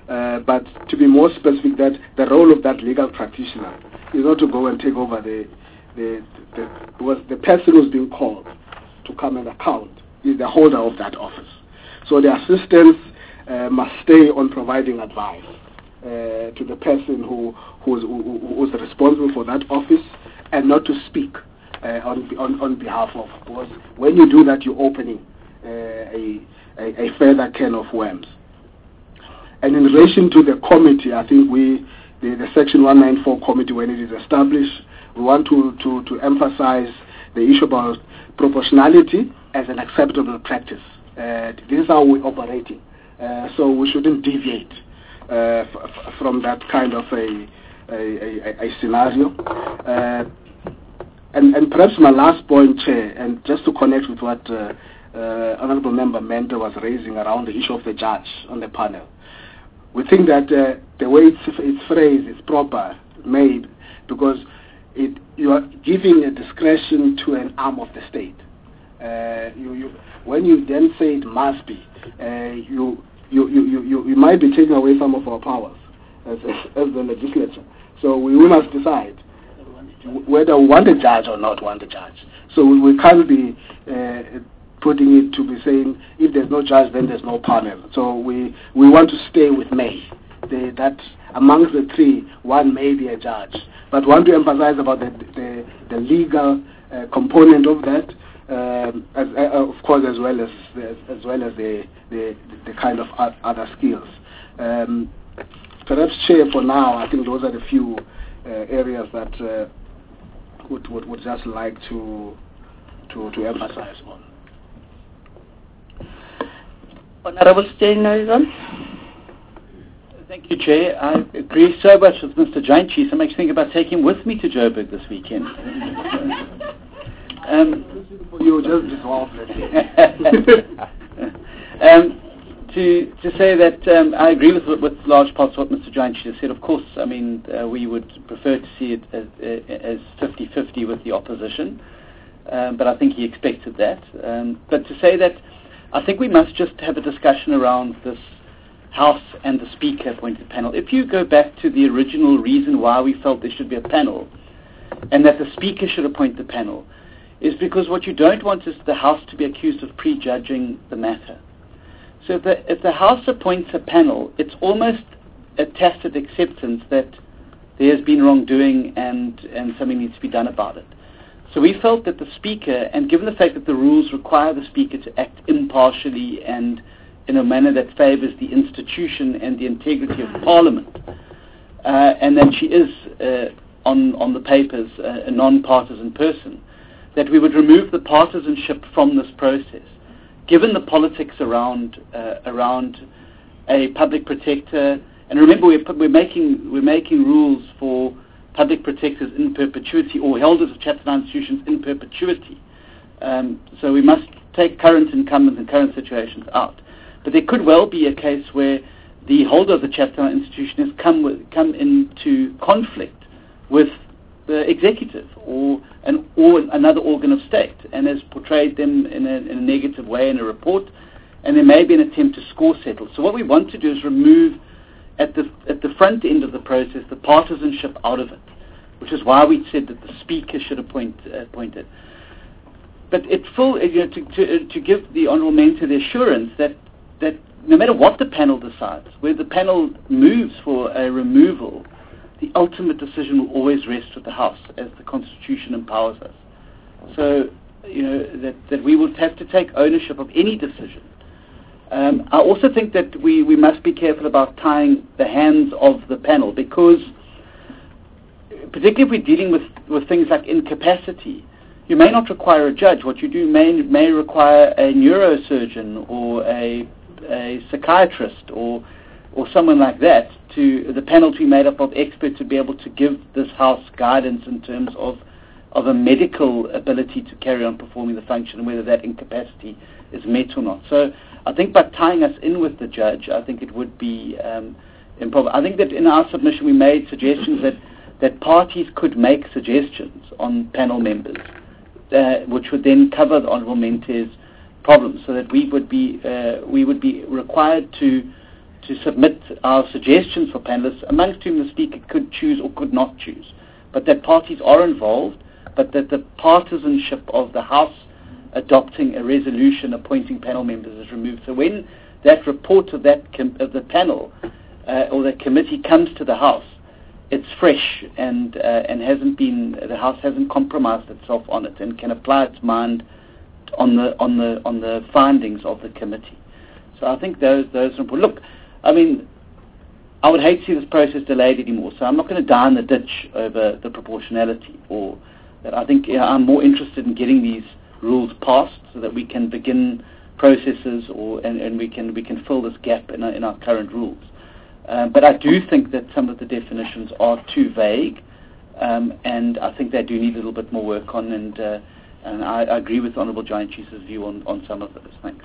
G: Uh, but to be more specific, that the role of that legal practitioner is not to go and take over the the the, the, was the person who's being called to come and account is the holder of that office. So the assistants uh, must stay on providing advice uh, to the person who who's, who, who's responsible for that office, and not to speak uh, on, on on behalf of. Because when you do that, you're opening uh, a, a a further can of worms. And in relation to the committee, I think we, the, the Section one ninety-four committee, when it is established, we want to, to, to emphasize the issue about proportionality as an acceptable practice. Uh, this is how we're operating. Uh, so we shouldn't deviate uh, f- f- from that kind of a, a, a, a scenario. Uh, and, and perhaps my last point, Chair, and just to connect with what uh, uh, Honourable Member Menta was raising around the issue of the judge on the panel. We think that uh, the way it's, it's phrased is proper, made, because it, you are giving a discretion to an arm of the state. Uh, you, you, when you then say it must be, uh, you, you, you, you, you might be taking away some of our powers as, as, as the legislature. So we must decide whether we want a judge or not want a judge. So we, we can't be uh, putting it to be saying if there's no judge, then there's no panel. So we, we want to stay with may. The, that amongst the three, one may be a judge. But want to emphasize about the, the, the legal uh, component of that, um, as, uh, of course, as well as as, as well as the, the, the kind of other skills. Um, perhaps, Chair, for now, I think those are the few uh, areas that uh, would, would would just like to to to emphasize on.
A: Honourable Steenhuisen.
E: Thank you, Chair. I agree so much with Mister Jantjies. I'm actually thinking about taking him with me to Joburg this weekend. um,
G: you just dissolve
E: um, to to say that um, I agree with with large parts of what Mister Jantjies said. Of course, I mean uh, we would prefer to see it as, uh, as fifty-fifty with the opposition, um, but I think he expected that. Um, but to say that. I think we must just have a discussion around this House and the Speaker appointed panel. If you go back to the original reason why we felt there should be a panel and that the Speaker should appoint the panel is because what you don't want is the House to be accused of prejudging the matter. So if the, if the House appoints a panel, it's almost a tacit acceptance that there has been wrongdoing and, and something needs to be done about it. So we felt that the Speaker, and given the fact that the rules require the Speaker to act impartially and in a manner that favours the institution and the integrity of Parliament, uh, and that she is, uh, on, on the papers, uh, a non-partisan person, that we would remove the partisanship from this process. Given the politics around uh, around a public protector, and remember we're, we're making we're making rules for public protectors in perpetuity or holders of Chapter nine institutions in perpetuity. Um, so we must take current incumbents and current situations out. But there could well be a case where the holder of the Chapter nine institution has come, with, come into conflict with the executive or an, or another organ of state and has portrayed them in a, in a negative way in a report, and there may be an attempt to score settle. So what we want to do is remove at the at the front end of the process the partisanship out of it, which is why we said that the Speaker should appoint uh, appoint it. But it full you know, to, to to give the Honourable Member the assurance that that no matter what the panel decides, where the panel moves for a removal, the ultimate decision will always rest with the House, as the Constitution empowers us. So you know that that we will have to take ownership of any decision. Um, I also think that we, we must be careful about tying the hands of the panel, because particularly if we're dealing with, with things like incapacity, you may not require a judge. What you do may may require a neurosurgeon or a, a psychiatrist or or someone like that, to the panel to be made up of experts to be able to give this House guidance in terms of of a medical ability to carry on performing the function, and whether that incapacity is met or not. So I think by tying us in with the judge, I think it would be um, improper. I think that in our submission we made suggestions that, that parties could make suggestions on panel members, uh, which would then cover the Honourable Mente's problems, so that we would be uh, we would be required to to submit our suggestions for panelists, amongst whom the Speaker could choose or could not choose, but that parties are involved, but that the partisanship of the House adopting a resolution appointing panel members is removed. So when that report of that com- of the panel uh, or the committee comes to the House, it's fresh and uh, and hasn't been the House hasn't compromised itself on it and can apply its mind on the on the on the findings of the committee. So I think those those are important. Look, I mean, I would hate to see this process delayed anymore. So I'm not going to die in the ditch over the proportionality or that. I think you know, I'm more interested in getting these rules passed so that we can begin processes or and, and we can we can fill this gap in our, in our current rules. Um, but I do think that some of the definitions are too vague, um, and I think they do need a little bit more work on. And uh, and I, I agree with Honourable Giant Chief's view on, on some of those. Thanks.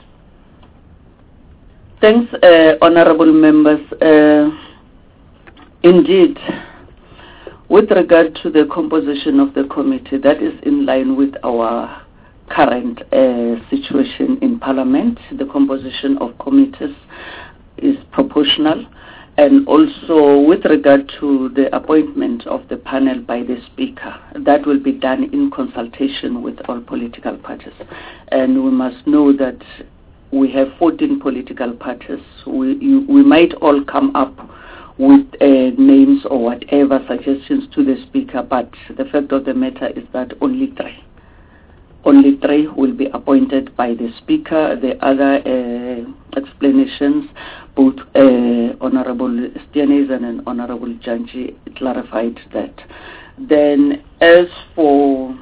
A: Thanks, uh, honourable members. Uh, indeed, with regard to the composition of the committee, that is in line with our current uh, situation in Parliament. The composition of committees is proportional, and also with regard to the appointment of the panel by the Speaker, that will be done in consultation with all political parties. And we must know that we have fourteen political parties. We, you, we might all come up with uh, names or whatever suggestions to the Speaker, but the fact of the matter is that only three. Only three will be appointed by the Speaker. The other uh, explanations, both uh, Honourable Stianesen and Honourable Janji clarified that. Then as for...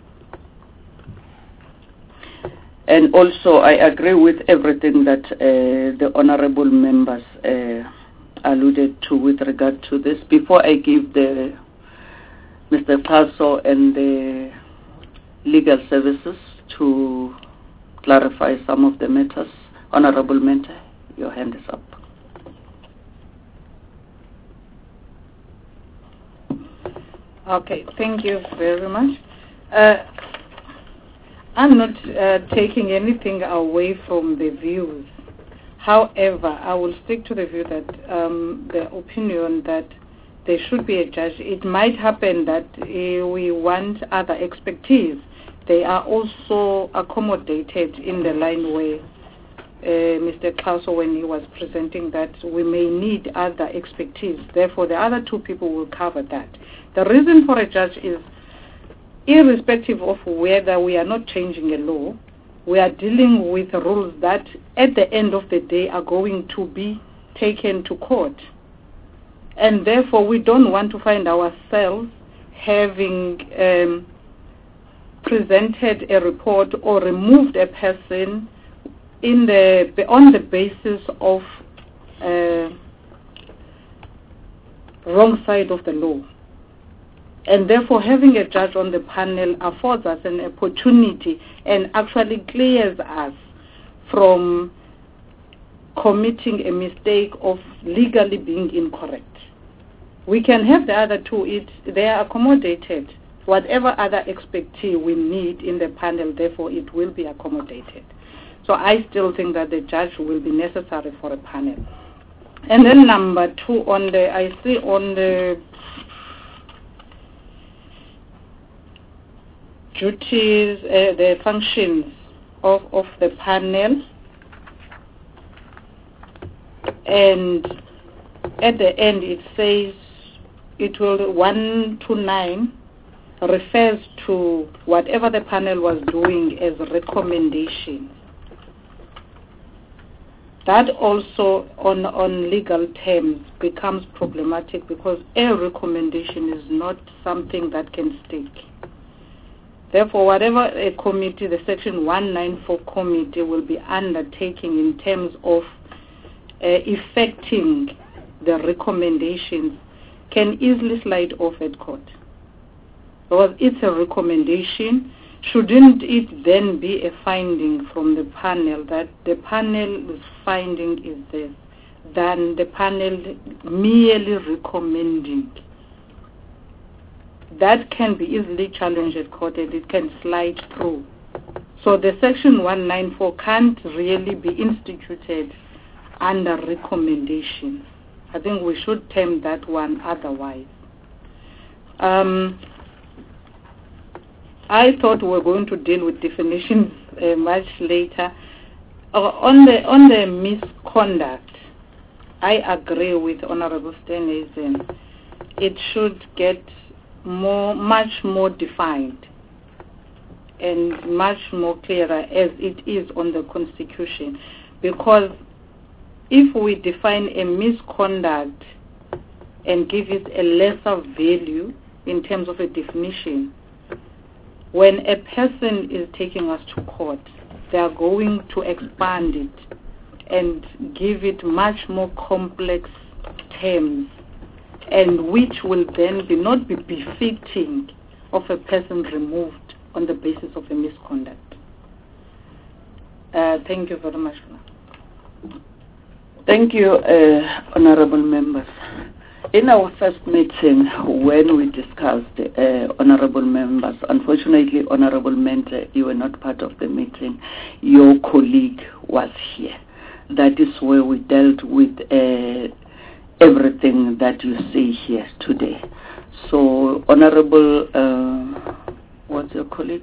A: And also, I agree with everything that uh, the honourable members uh, alluded to with regard to this. Before I give the Mister Paso and the legal services to clarify some of the matters, Honourable Mente, your hand is up.
F: Okay, thank you very much. Uh, I'm not uh, taking anything away from the views. However, I will stick to the view that um, the opinion that there should be a judge. It might happen that uh, we want other expertise. They are also accommodated in the line where uh, Mister Klauso, when he was presenting that we may need other expertise. Therefore, the other two people will cover that. The reason for a judge is irrespective of whether we are not changing a law, we are dealing with rules that at the end of the day are going to be taken to court. And therefore we don't want to find ourselves having um, presented a report or removed a person in the on the basis of uh, wrong side of the law. And therefore, having a judge on the panel affords us an opportunity and actually clears us from committing a mistake of legally being incorrect. We can have the other two, it, they are accommodated. Whatever other expertise we need in the panel, therefore, it will be accommodated. So I still think that the judge will be necessary for a panel. And then number two, on the, I see on the duties, uh, the functions of, of the panel, and at the end it says it will one to nine refers to whatever the panel was doing as a recommendation. That also on, on legal terms becomes problematic because a recommendation is not something that can stick. Therefore, whatever a committee, the Section one ninety-four committee will be undertaking in terms of uh, effecting the recommendations can easily slide off at court. Because it's a recommendation, shouldn't it then be a finding from the panel that the panel's finding is this, than the panel merely recommending? That can be easily challenged at court and it can slide through. So the Section one ninety-four can't really be instituted under recommendation. I think we should term that one otherwise. Um, I thought we were going to deal with definitions uh, much later. Uh, on the on the misconduct, I agree with Honorable Steenhuisen. It should get more, much more defined and much more clearer as it is on the Constitution, because if we define a misconduct and give it a lesser value in terms of a definition, when a person is taking us to court, they are going to expand it and give it much more complex terms, and which will then be not be befitting of a person removed on the basis of a misconduct. Uh, thank you very much.
A: Thank you, uh, honorable members. In our first meeting, when we discussed, uh, honorable members, unfortunately, honorable member, you were not part of the meeting. Your colleague was here. That is where we dealt with uh, everything that you see here today. So, honorable, uh, what's your colleague?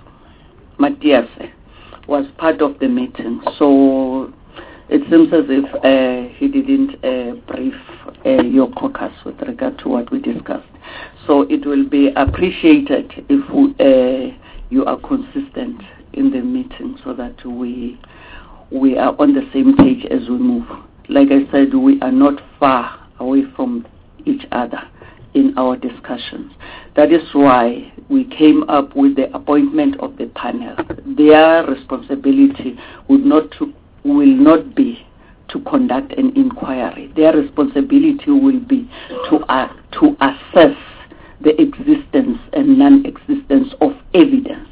A: Matthias was part of the meeting. So, it seems as if uh, he didn't uh, brief uh, your caucus with regard to what we discussed. So it will be appreciated if we, uh, you are consistent in the meeting so that we we are on the same page as we move. Like I said, we are not far away from each other in our discussions. That is why we came up with the appointment of the panel. Their responsibility would not to will not be to conduct an inquiry. Their responsibility will be to uh, to assess the existence and non-existence of evidence.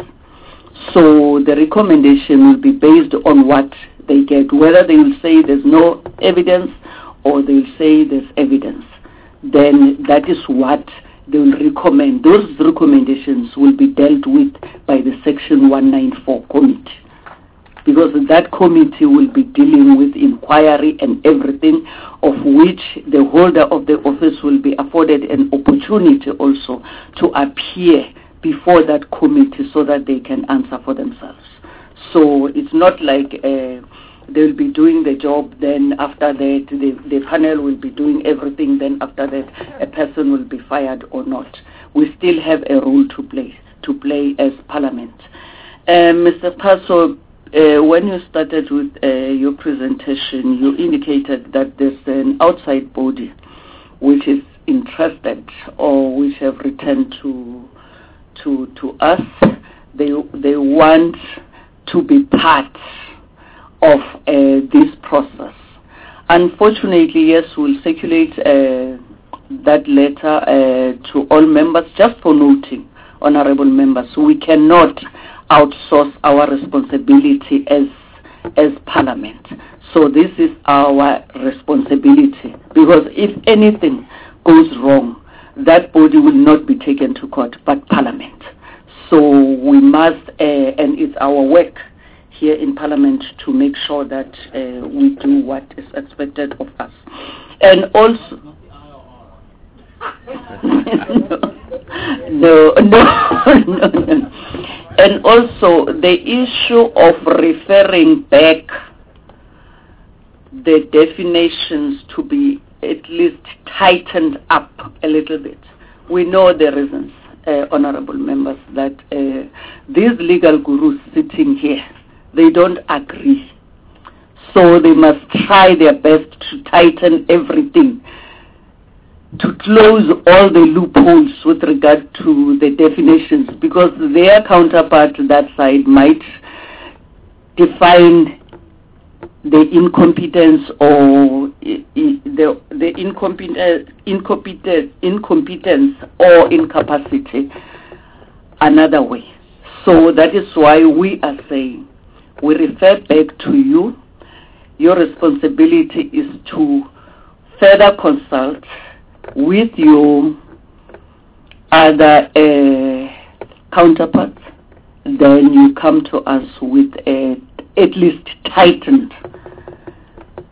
A: So the recommendation will be based on what they get, whether they will say there's no evidence or they will say there's evidence. Then that is what they will recommend. Those recommendations will be dealt with by the Section one ninety-four committee, because that committee will be dealing with inquiry and everything, of which the holder of the office will be afforded an opportunity also to appear before that committee so that they can answer for themselves. So it's not like uh, they'll be doing the job, then after that the, the panel will be doing everything, then after that a person will be fired or not. We still have a role to play, to play as Parliament. Uh, Mister Paso, Uh, when you started with uh, your presentation, you indicated that there's an outside body which is interested or which have returned to to to us. They they want to be part of uh, this process. Unfortunately, yes, we'll circulate uh, that letter uh, to all members, just for noting, honorable members. So we cannot outsource our responsibility as as Parliament. So this is our responsibility, because if anything goes wrong, that body will not be taken to court, but Parliament. So we must, uh, and it's our work here in Parliament to make sure that uh, we do what is expected of us. And also, no, no, no, no. And also the issue of referring back the definitions to be at least tightened up a little bit. We know the reasons, uh, honorable members, that uh, these legal gurus sitting here, they don't agree. So they must try their best to tighten everything, to close all the loopholes with regard to the definitions, because their counterpart to that side might define the incompetence or the the incompetence, incompetence, incompetence or incapacity another way. So that is why we are saying we refer back to you. Your responsibility is to further consult with your other uh, counterparts. Then you come to us with a at least tightened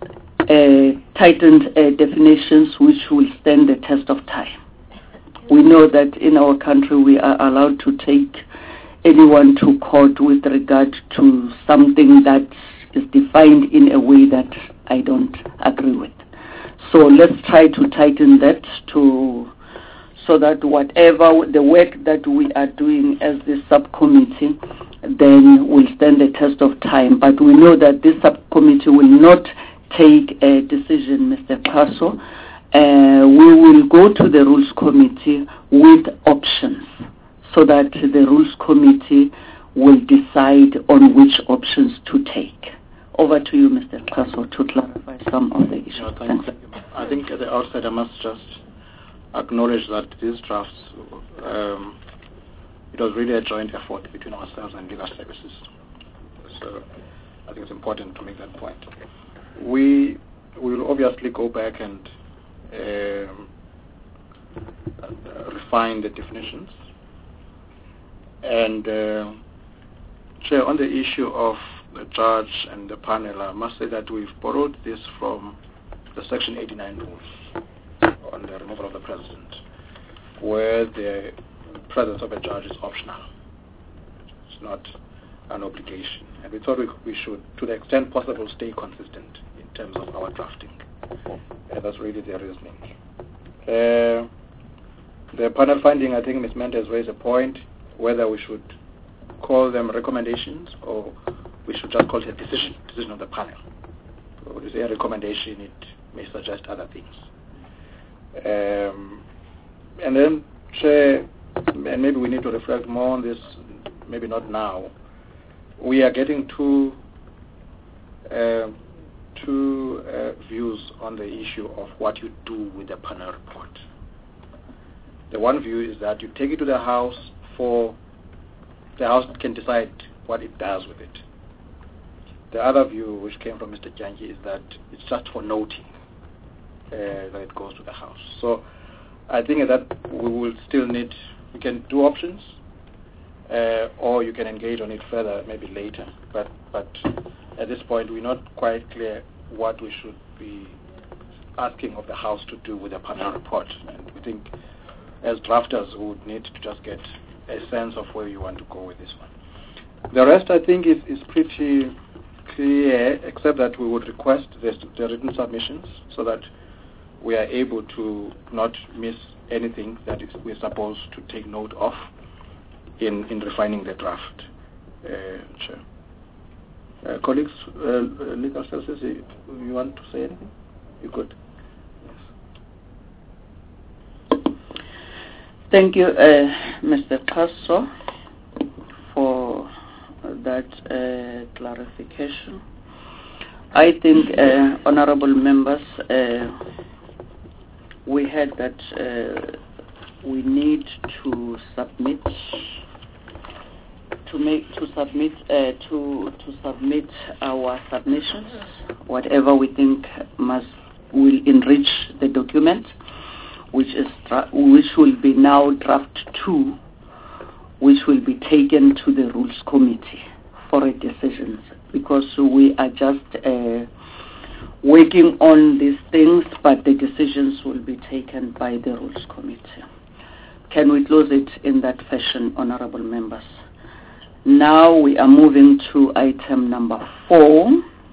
A: uh, tightened uh, definitions which will stand the test of time. We know that in our country we are allowed to take anyone to court with regard to something that is defined in a way that I don't agree with. So let's try to tighten that to so that whatever the work that we are doing as this subcommittee then will stand the test of time. But we know that this subcommittee will not take a decision, Mister Paso. Uh, we will go to the Rules Committee with options so that the Rules Committee will decide on which options to take. Over to you, Mister Paso, to clarify some of the issues.
B: No, thanks. Thanks. I think at the outset I must just acknowledge that these drafts, um, it was really a joint effort between ourselves and legal services. So I think it's important to make that point. We will obviously go back and um, uh, refine the definitions. And uh, Chair, on the issue of the judge and the panel, I must say that we've borrowed this from the Section eighty-nine rules on the removal of the president, where the presence of a judge is optional. It's not an obligation. And we thought we, we should, to the extent possible, stay consistent in terms of our drafting. And that's really the reasoning. Uh, the panel finding, I think Miz Mendez raised a point, whether we should call them recommendations or we should just call it a decision, decision of the panel. So when you say a recommendation, it may suggest other things. Um, and then, Chair, and maybe we need to reflect more on this, maybe not now, we are getting two, uh, two uh, views on the issue of what you do with the panel report. The one view is that you take it to the House for, the House can decide what it does with it. The other view, which came from Mister Janji, is that it's just for noting uh, that it goes to the House. So I think that we will still need, we can do options, uh, or you can engage on it further maybe later. But but at this point, we're not quite clear what we should be asking of the House to do with the panel report. And we think as drafters, we would need to just get a sense of where you want to go with this one. The rest, I think, is, is pretty clear, except that we would request the, the written submissions so that we are able to not miss anything that is, we're supposed to take note of in, in refining the draft. Uh, Chair. Uh, colleagues, uh, legal services, you, you want to say anything? You could. Yes.
A: Thank you, uh, Mister Paso, for that uh, clarification. I think, uh, honorable members, uh, we heard that uh, we need to submit to make to submit uh, to to submit our submissions, whatever we think must will enrich the document, which is which will be now draft two, which will be taken to the Rules Committee for a decision, because we are just uh, working on these things, but the decisions will be taken by the Rules Committee. Can we close it in that fashion, honorable members? Now we are moving to item number four.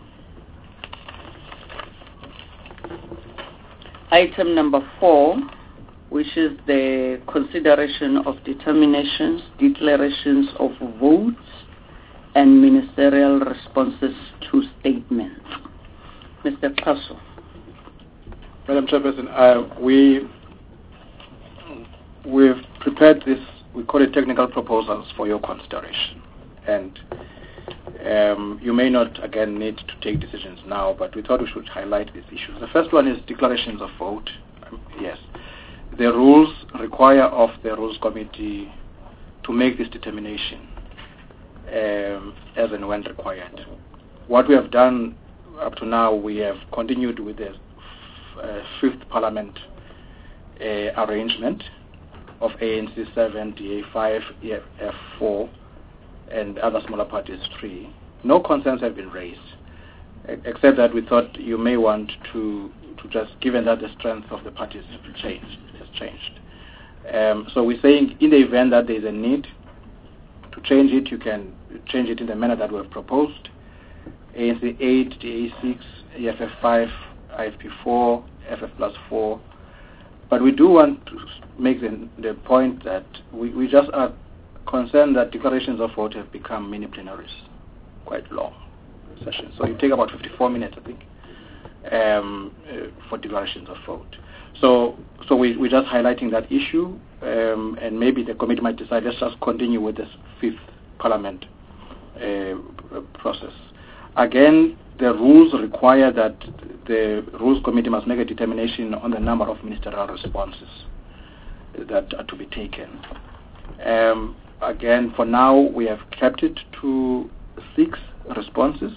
A: Item number four, which is the consideration of determinations, declarations of votes, and ministerial responses to statements. Mister Paso.
B: Madam Chairperson, uh, we, we've prepared this, we call it technical proposals for your consideration. And um, you may not, again, need to take decisions now, but we thought we should highlight these issues. The first one is declarations of vote. Um, yes. The rules require of the Rules Committee to make this determination um, as and when required. What we have done up to now, we have continued with the uh, fifth Parliament uh, arrangement of A N C seven, D A five, E F four, and other smaller parties three. No concerns have been raised. except that we thought you may want to, to just, given that the strength of the parties have changed, has changed. Um, so we're saying in the event that there's a need to change it, you can change it in the manner that we have proposed. A N C eight, D A six, E F F five, I F P four, F F plus four. But we do want to make the, the point that we, we just are concerned that declarations of vote have become mini plenaries, quite long sessions. So you take about fifty-four minutes, I think, um, uh, for declarations of vote. So so we, we're just highlighting that issue, um, and maybe the committee might decide, let's just continue with this fifth parliament uh, process. Again, the rules require that the Rules Committee must make a determination on the number of ministerial responses that are to be taken. Um, again, for now, we have kept it to six responses.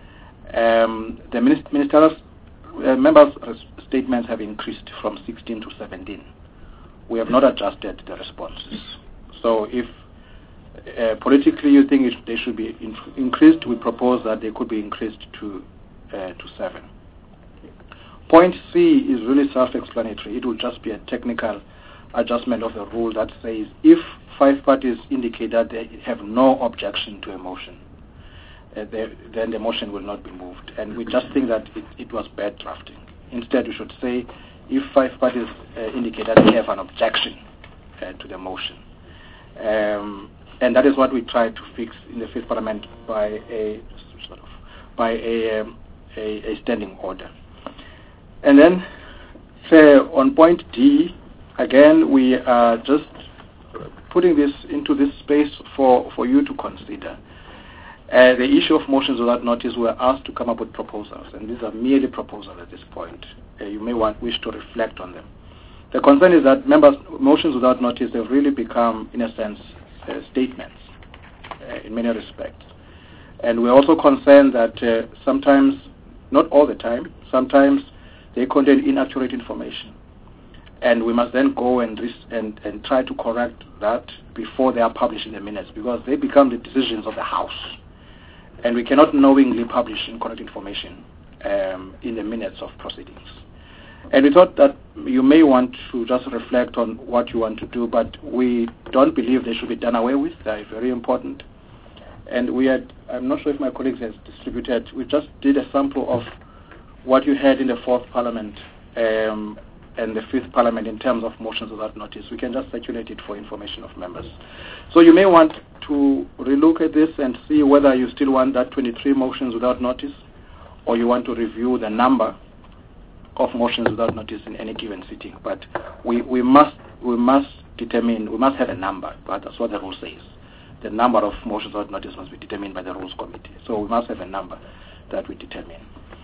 B: Um, the ministerial uh, members' statements have increased from sixteen to seventeen. We have not adjusted the responses. So if uh, politically you think it, they should be in, increased, we propose that they could be increased to uh, to seven. Point C is really self-explanatory. It will just be a technical adjustment of the rule that says if five parties indicate that they have no objection to a motion, uh, they, then the motion will not be moved. And we just think that it, it was bad drafting. Instead, we should say if five parties uh, indicate that they have an objection uh, to the motion. Um, and that is what we tried to fix in the Fifth Parliament by a sort of by a, um, a, a standing order. And then uh, on point D, again, we are just putting this into this space for, for you to consider. Uh, the issue of motions without notice, we are asked to come up with proposals, and these are merely proposals at this point. Uh, you may want wish to reflect on them. The concern is that members' motions without notice have really become, in a sense, uh, statements uh, in many respects. And we're also concerned that uh, sometimes, not all the time, sometimes they contain inaccurate information. And we must then go and, ris- and, and try to correct that before they are published in the minutes, because they become the decisions of the House. And we cannot knowingly publish incorrect information um, in the minutes of proceedings. And we thought that you may want to just reflect on what you want to do, but we don't believe they should be done away with. They are very important. And we had, I'm not sure if my colleagues have distributed, we just did a sample of what you had in the Fourth Parliament um, and the Fifth Parliament in terms of motions without notice. We can just circulate it for information of members. So you may want to relook at this and see whether you still want that twenty-three motions without notice, or you want to review the number of motions without notice in any given sitting. But we, we must we must determine, we must have a number, but that's what the rule says. The number of motions without notice must be determined by the Rules Committee. So we must have a number that we determine.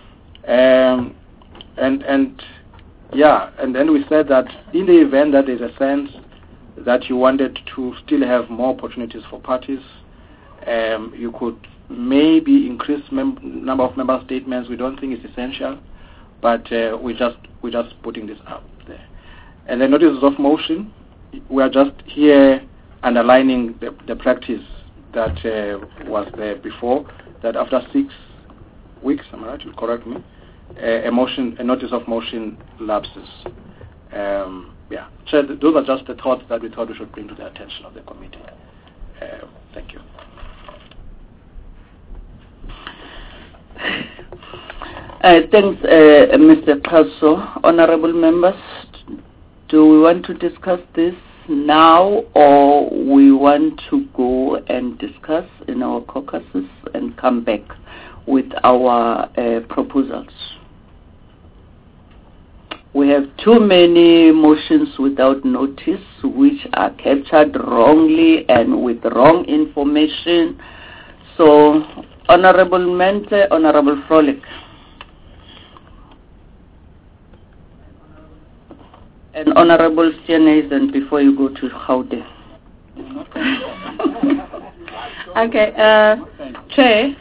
B: Um, and and yeah, and then we said that in the event that there's a sense that you wanted to still have more opportunities for parties, um, you could maybe increase mem- number of member statements. We don't think it's essential, but uh, we just we're just putting this out there. And the notices of motion, we are just here underlining the, the practice that uh, was there before, that after six weeks, am I right? You'll correct me. Uh, a motion, a notice of motion lapses. Um, yeah. So th- those are just the thoughts that we thought we should bring to the attention of the committee. Uh, thank you.
A: Uh, thanks, uh, Mister Qaso. Honorable members, do we want to discuss this now, or we want to go and discuss in our caucuses and come back with our uh, proposals? We have too many motions without notice which are captured wrongly and with wrong information. So, Honorable Mente, Honorable Frolick. And Honorable Steenhuisen before you go to Gauteng.
F: Okay, uh, Chair.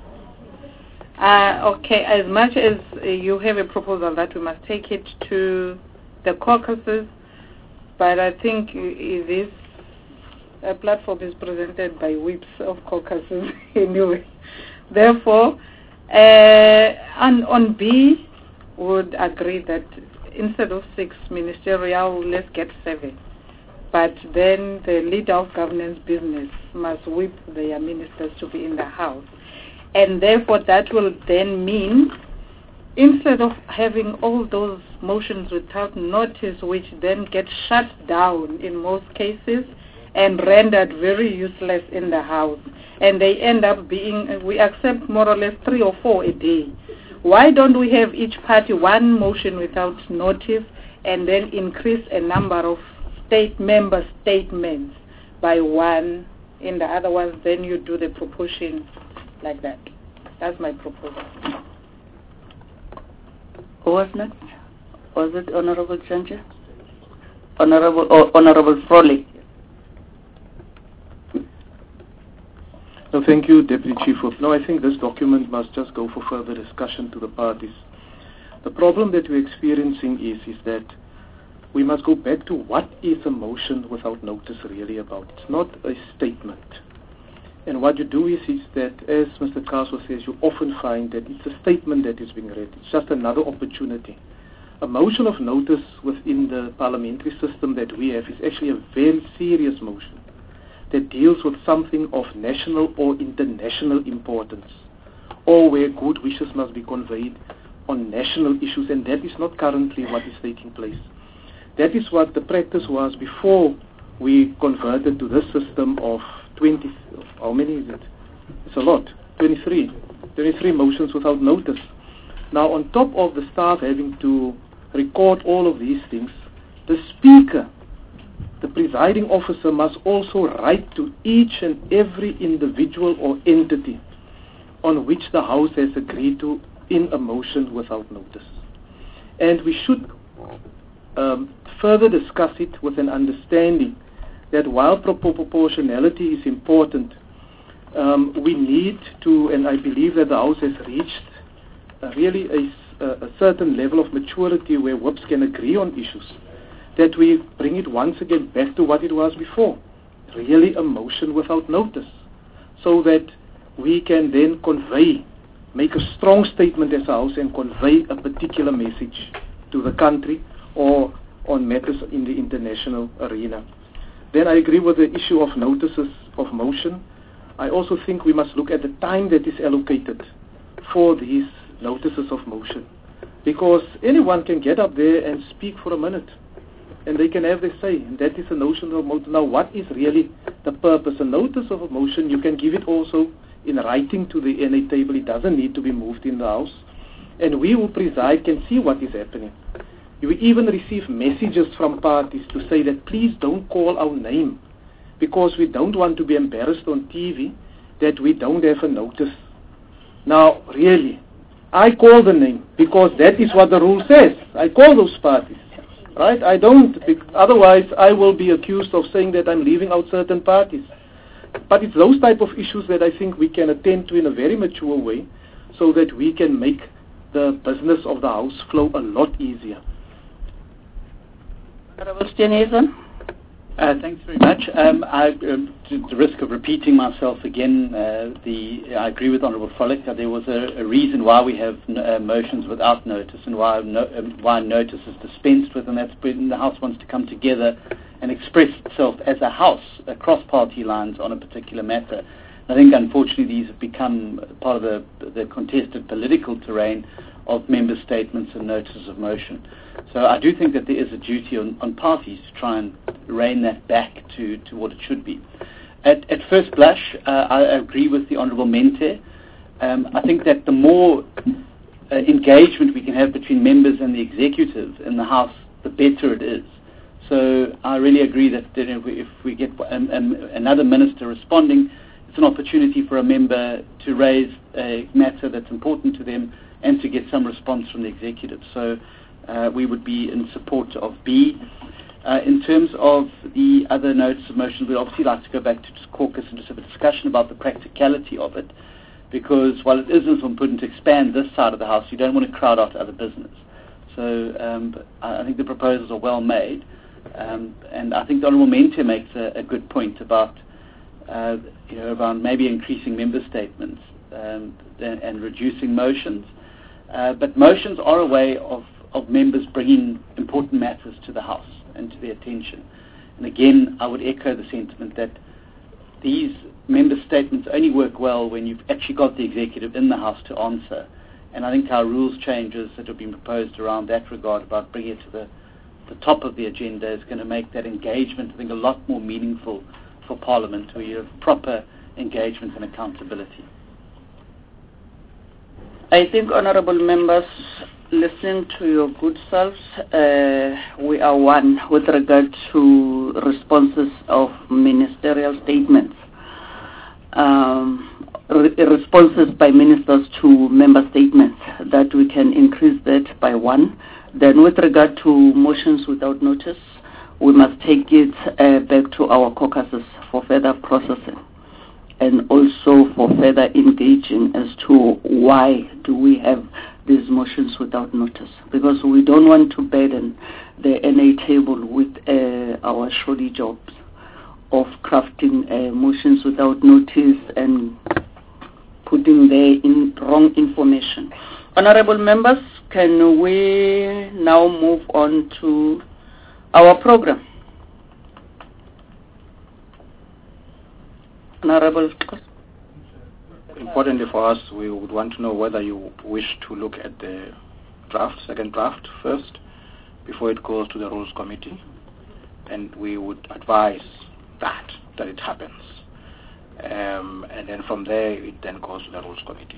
F: Uh, okay, as much as uh, you have a proposal that we must take it to the caucuses, but I think uh, this uh, platform is presented by whips of caucuses anyway. Therefore, Uh, and on B, would agree that instead of six ministerial, let's get seven. But then the leader of governance business must whip their ministers to be in the House. And therefore that will then mean, instead of having all those motions without notice, which then get shut down in most cases and rendered very useless in the House, and they end up being, we accept more or less three or four a day. Why don't we have each party one motion without notice and then increase a number of state member statements by one in the other ones, then you do the proportion like that. That's my proposal.
A: Who was next? Was it Honorable Chanje? Honorable oh, Honorable Frolick.
H: No, thank you, Deputy Chief Whip. No, I think this document must just go for further discussion to the parties. The problem that we're experiencing is, is that we must go back to what is a motion without notice really about. It's not a statement. And what you do is, is that, as Mister Castle says, you often find that it's a statement that is being read. It's just another opportunity. A motion of notice within the parliamentary system that we have is actually a very serious motion that deals with something of national or international importance, or where good wishes must be conveyed on national issues, and that is not currently what is taking place. That is what the practice was before we converted to this system of twenty, how many is it? It's a lot, twenty-three. twenty-three motions without notice. Now, on top of the staff having to record all of these things, the speaker, the presiding officer, must also write to each and every individual or entity on which the House has agreed to in a motion without notice. And we should um, further discuss it with an understanding that while proportionality is important, um, we need to, and I believe that the House has reached uh, really a, a certain level of maturity where whips can agree on issues, that we bring it once again back to what it was before, really a motion without notice, so that we can then convey, make a strong statement as a House and convey a particular message to the country or on matters in the international arena. Then I agree with the issue of notices of motion. I also think we must look at the time that is allocated for these notices of motion, because anyone can get up there and speak for a minute and they can have their say, and that is a notion of motion. Now, what is really the purpose? A notice of a motion, you can give it also in writing to the N A table. It doesn't need to be moved in the House, and we who preside can see what is happening. We even receive messages from parties to say that please don't call our name, because we don't want to be embarrassed on T V that we don't have a notice. Now, really, I call the name because that is what the rule says. I call those parties, right? I don't, otherwise I will be accused of saying that I'm leaving out certain parties. But it's those type of issues that I think we can attend to in a very mature way, so that we can make the business of the House flow a lot easier.
A: Honorable Steenhuisen.
E: Uh, thanks very much. Um, I, um, to the risk of repeating myself again, uh, the I agree with Honourable Frolick that there was a, a reason why we have uh, motions without notice, and why no, um, why notice is dispensed with, and that's when the House wants to come together and express itself as a House across party lines on a particular matter. I think, unfortunately, these have become part of the, the contested political terrain of member statements and notices of motion. So I do think that there is a duty on, on parties to try and rein that back to, to what it should be. At, at first blush, uh, I agree with the Honourable Mente. Um, I think that the more uh, engagement we can have between members and the executive in the House, the better it is. So I really agree that, that if, we, if we get um, um, another minister responding, it's an opportunity for a member to raise a matter that's important to them and to get some response from the executive. So uh, we would be in support of B. Uh, in terms of the other notes of motion, we'd obviously like to go back to caucus and just have a discussion about the practicality of it, because while it is important to expand this side of the House, you don't want to crowd out other business. So um, I think the proposals are well made, um, and I think the Honourable Mente makes a, a good point about uh, you know, about maybe increasing member statements um, and, and reducing motions. Uh, but motions are a way of, of members bringing important matters to the House and to their attention. And again, I would echo the sentiment that these member statements only work well when you've actually got the executive in the House to answer. And I think our rules changes that have been proposed around that regard about bringing it to the, the top of the agenda is going to make that engagement, I think, a lot more meaningful for Parliament, where you have proper engagement and accountability.
A: I think, honourable members, listening to your good selves, uh, we are one with regard to responses of ministerial statements. Um, re- responses by ministers to member statements, that we can increase that by one. Then with regard to motions without notice, we must take it uh, back to our caucuses for further processing and also for further engaging as to why do we have these motions without notice, because we don't want to burden the N A table with uh, our shoddy jobs of crafting uh, motions without notice and putting there in wrong information. Honourable members, can we now move on to our program? Honourable.
B: Importantly for us, we would want to know whether you wish to look at the draft, second draft first, before it goes to the Rules Committee, and we would advise that, that it happens. Um, and then from there, it then goes to the Rules Committee.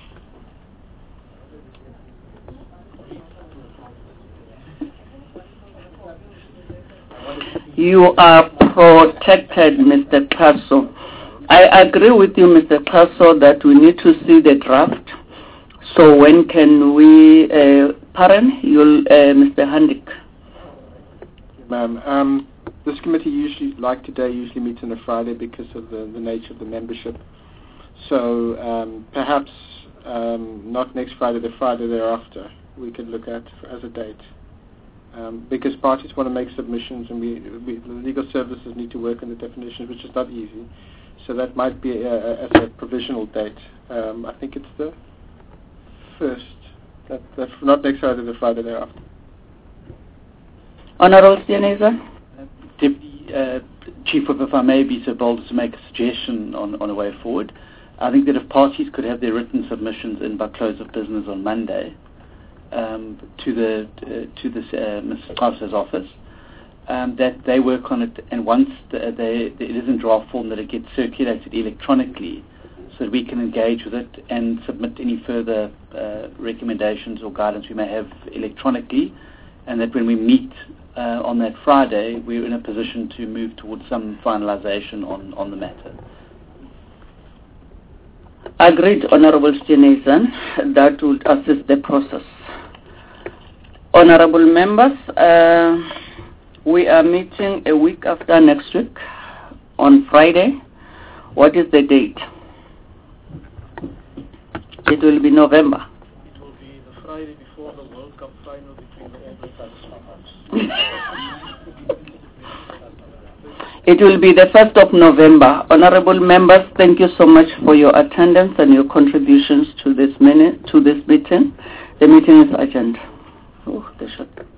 A: You are protected, Mister Kaso. I agree with you, Mister Kaso, that we need to see the draft. So when can we, uh, Paran, you'll, uh, Mister Handik?
H: Ma'am, um, this committee usually, like today, usually meets on a Friday because of the, the nature of the membership. So um, perhaps um, not next Friday, the Friday thereafter, we could look at as a date. Um, because parties want to make submissions, and we, we, the legal services need to work on the definitions, which is not easy. So that might be a, a, as a provisional date. Um, I think it's the first, that, that not next Friday, the Friday thereafter.
A: Honourable Sianeza?
E: Uh, Deputy uh, Chief Whip, if I may be so bold as to make a suggestion on, on a way forward, I think that if parties could have their written submissions in by close of business on Monday um, to the uh, to this uh, Mister Kaso's office, um, that they work on it, and once the, they, it is in draft form, that it gets circulated electronically so that we can engage with it and submit any further uh, recommendations or guidance we may have electronically, and that when we meet uh, on that Friday, we're in a position to move towards some finalization on, on the matter.
A: Agreed, Honourable Stianezan. That would assist the process. Honourable members, uh, we are meeting a week after next week on Friday. What is the date? It will be November.
H: It will be the Friday before the World Cup final between the All Blacks.
A: It will be the first of November. Honourable members, thank you so much for your attendance and your contributions to this minute, to this meeting. The meeting is adjourned. Oh, the shot.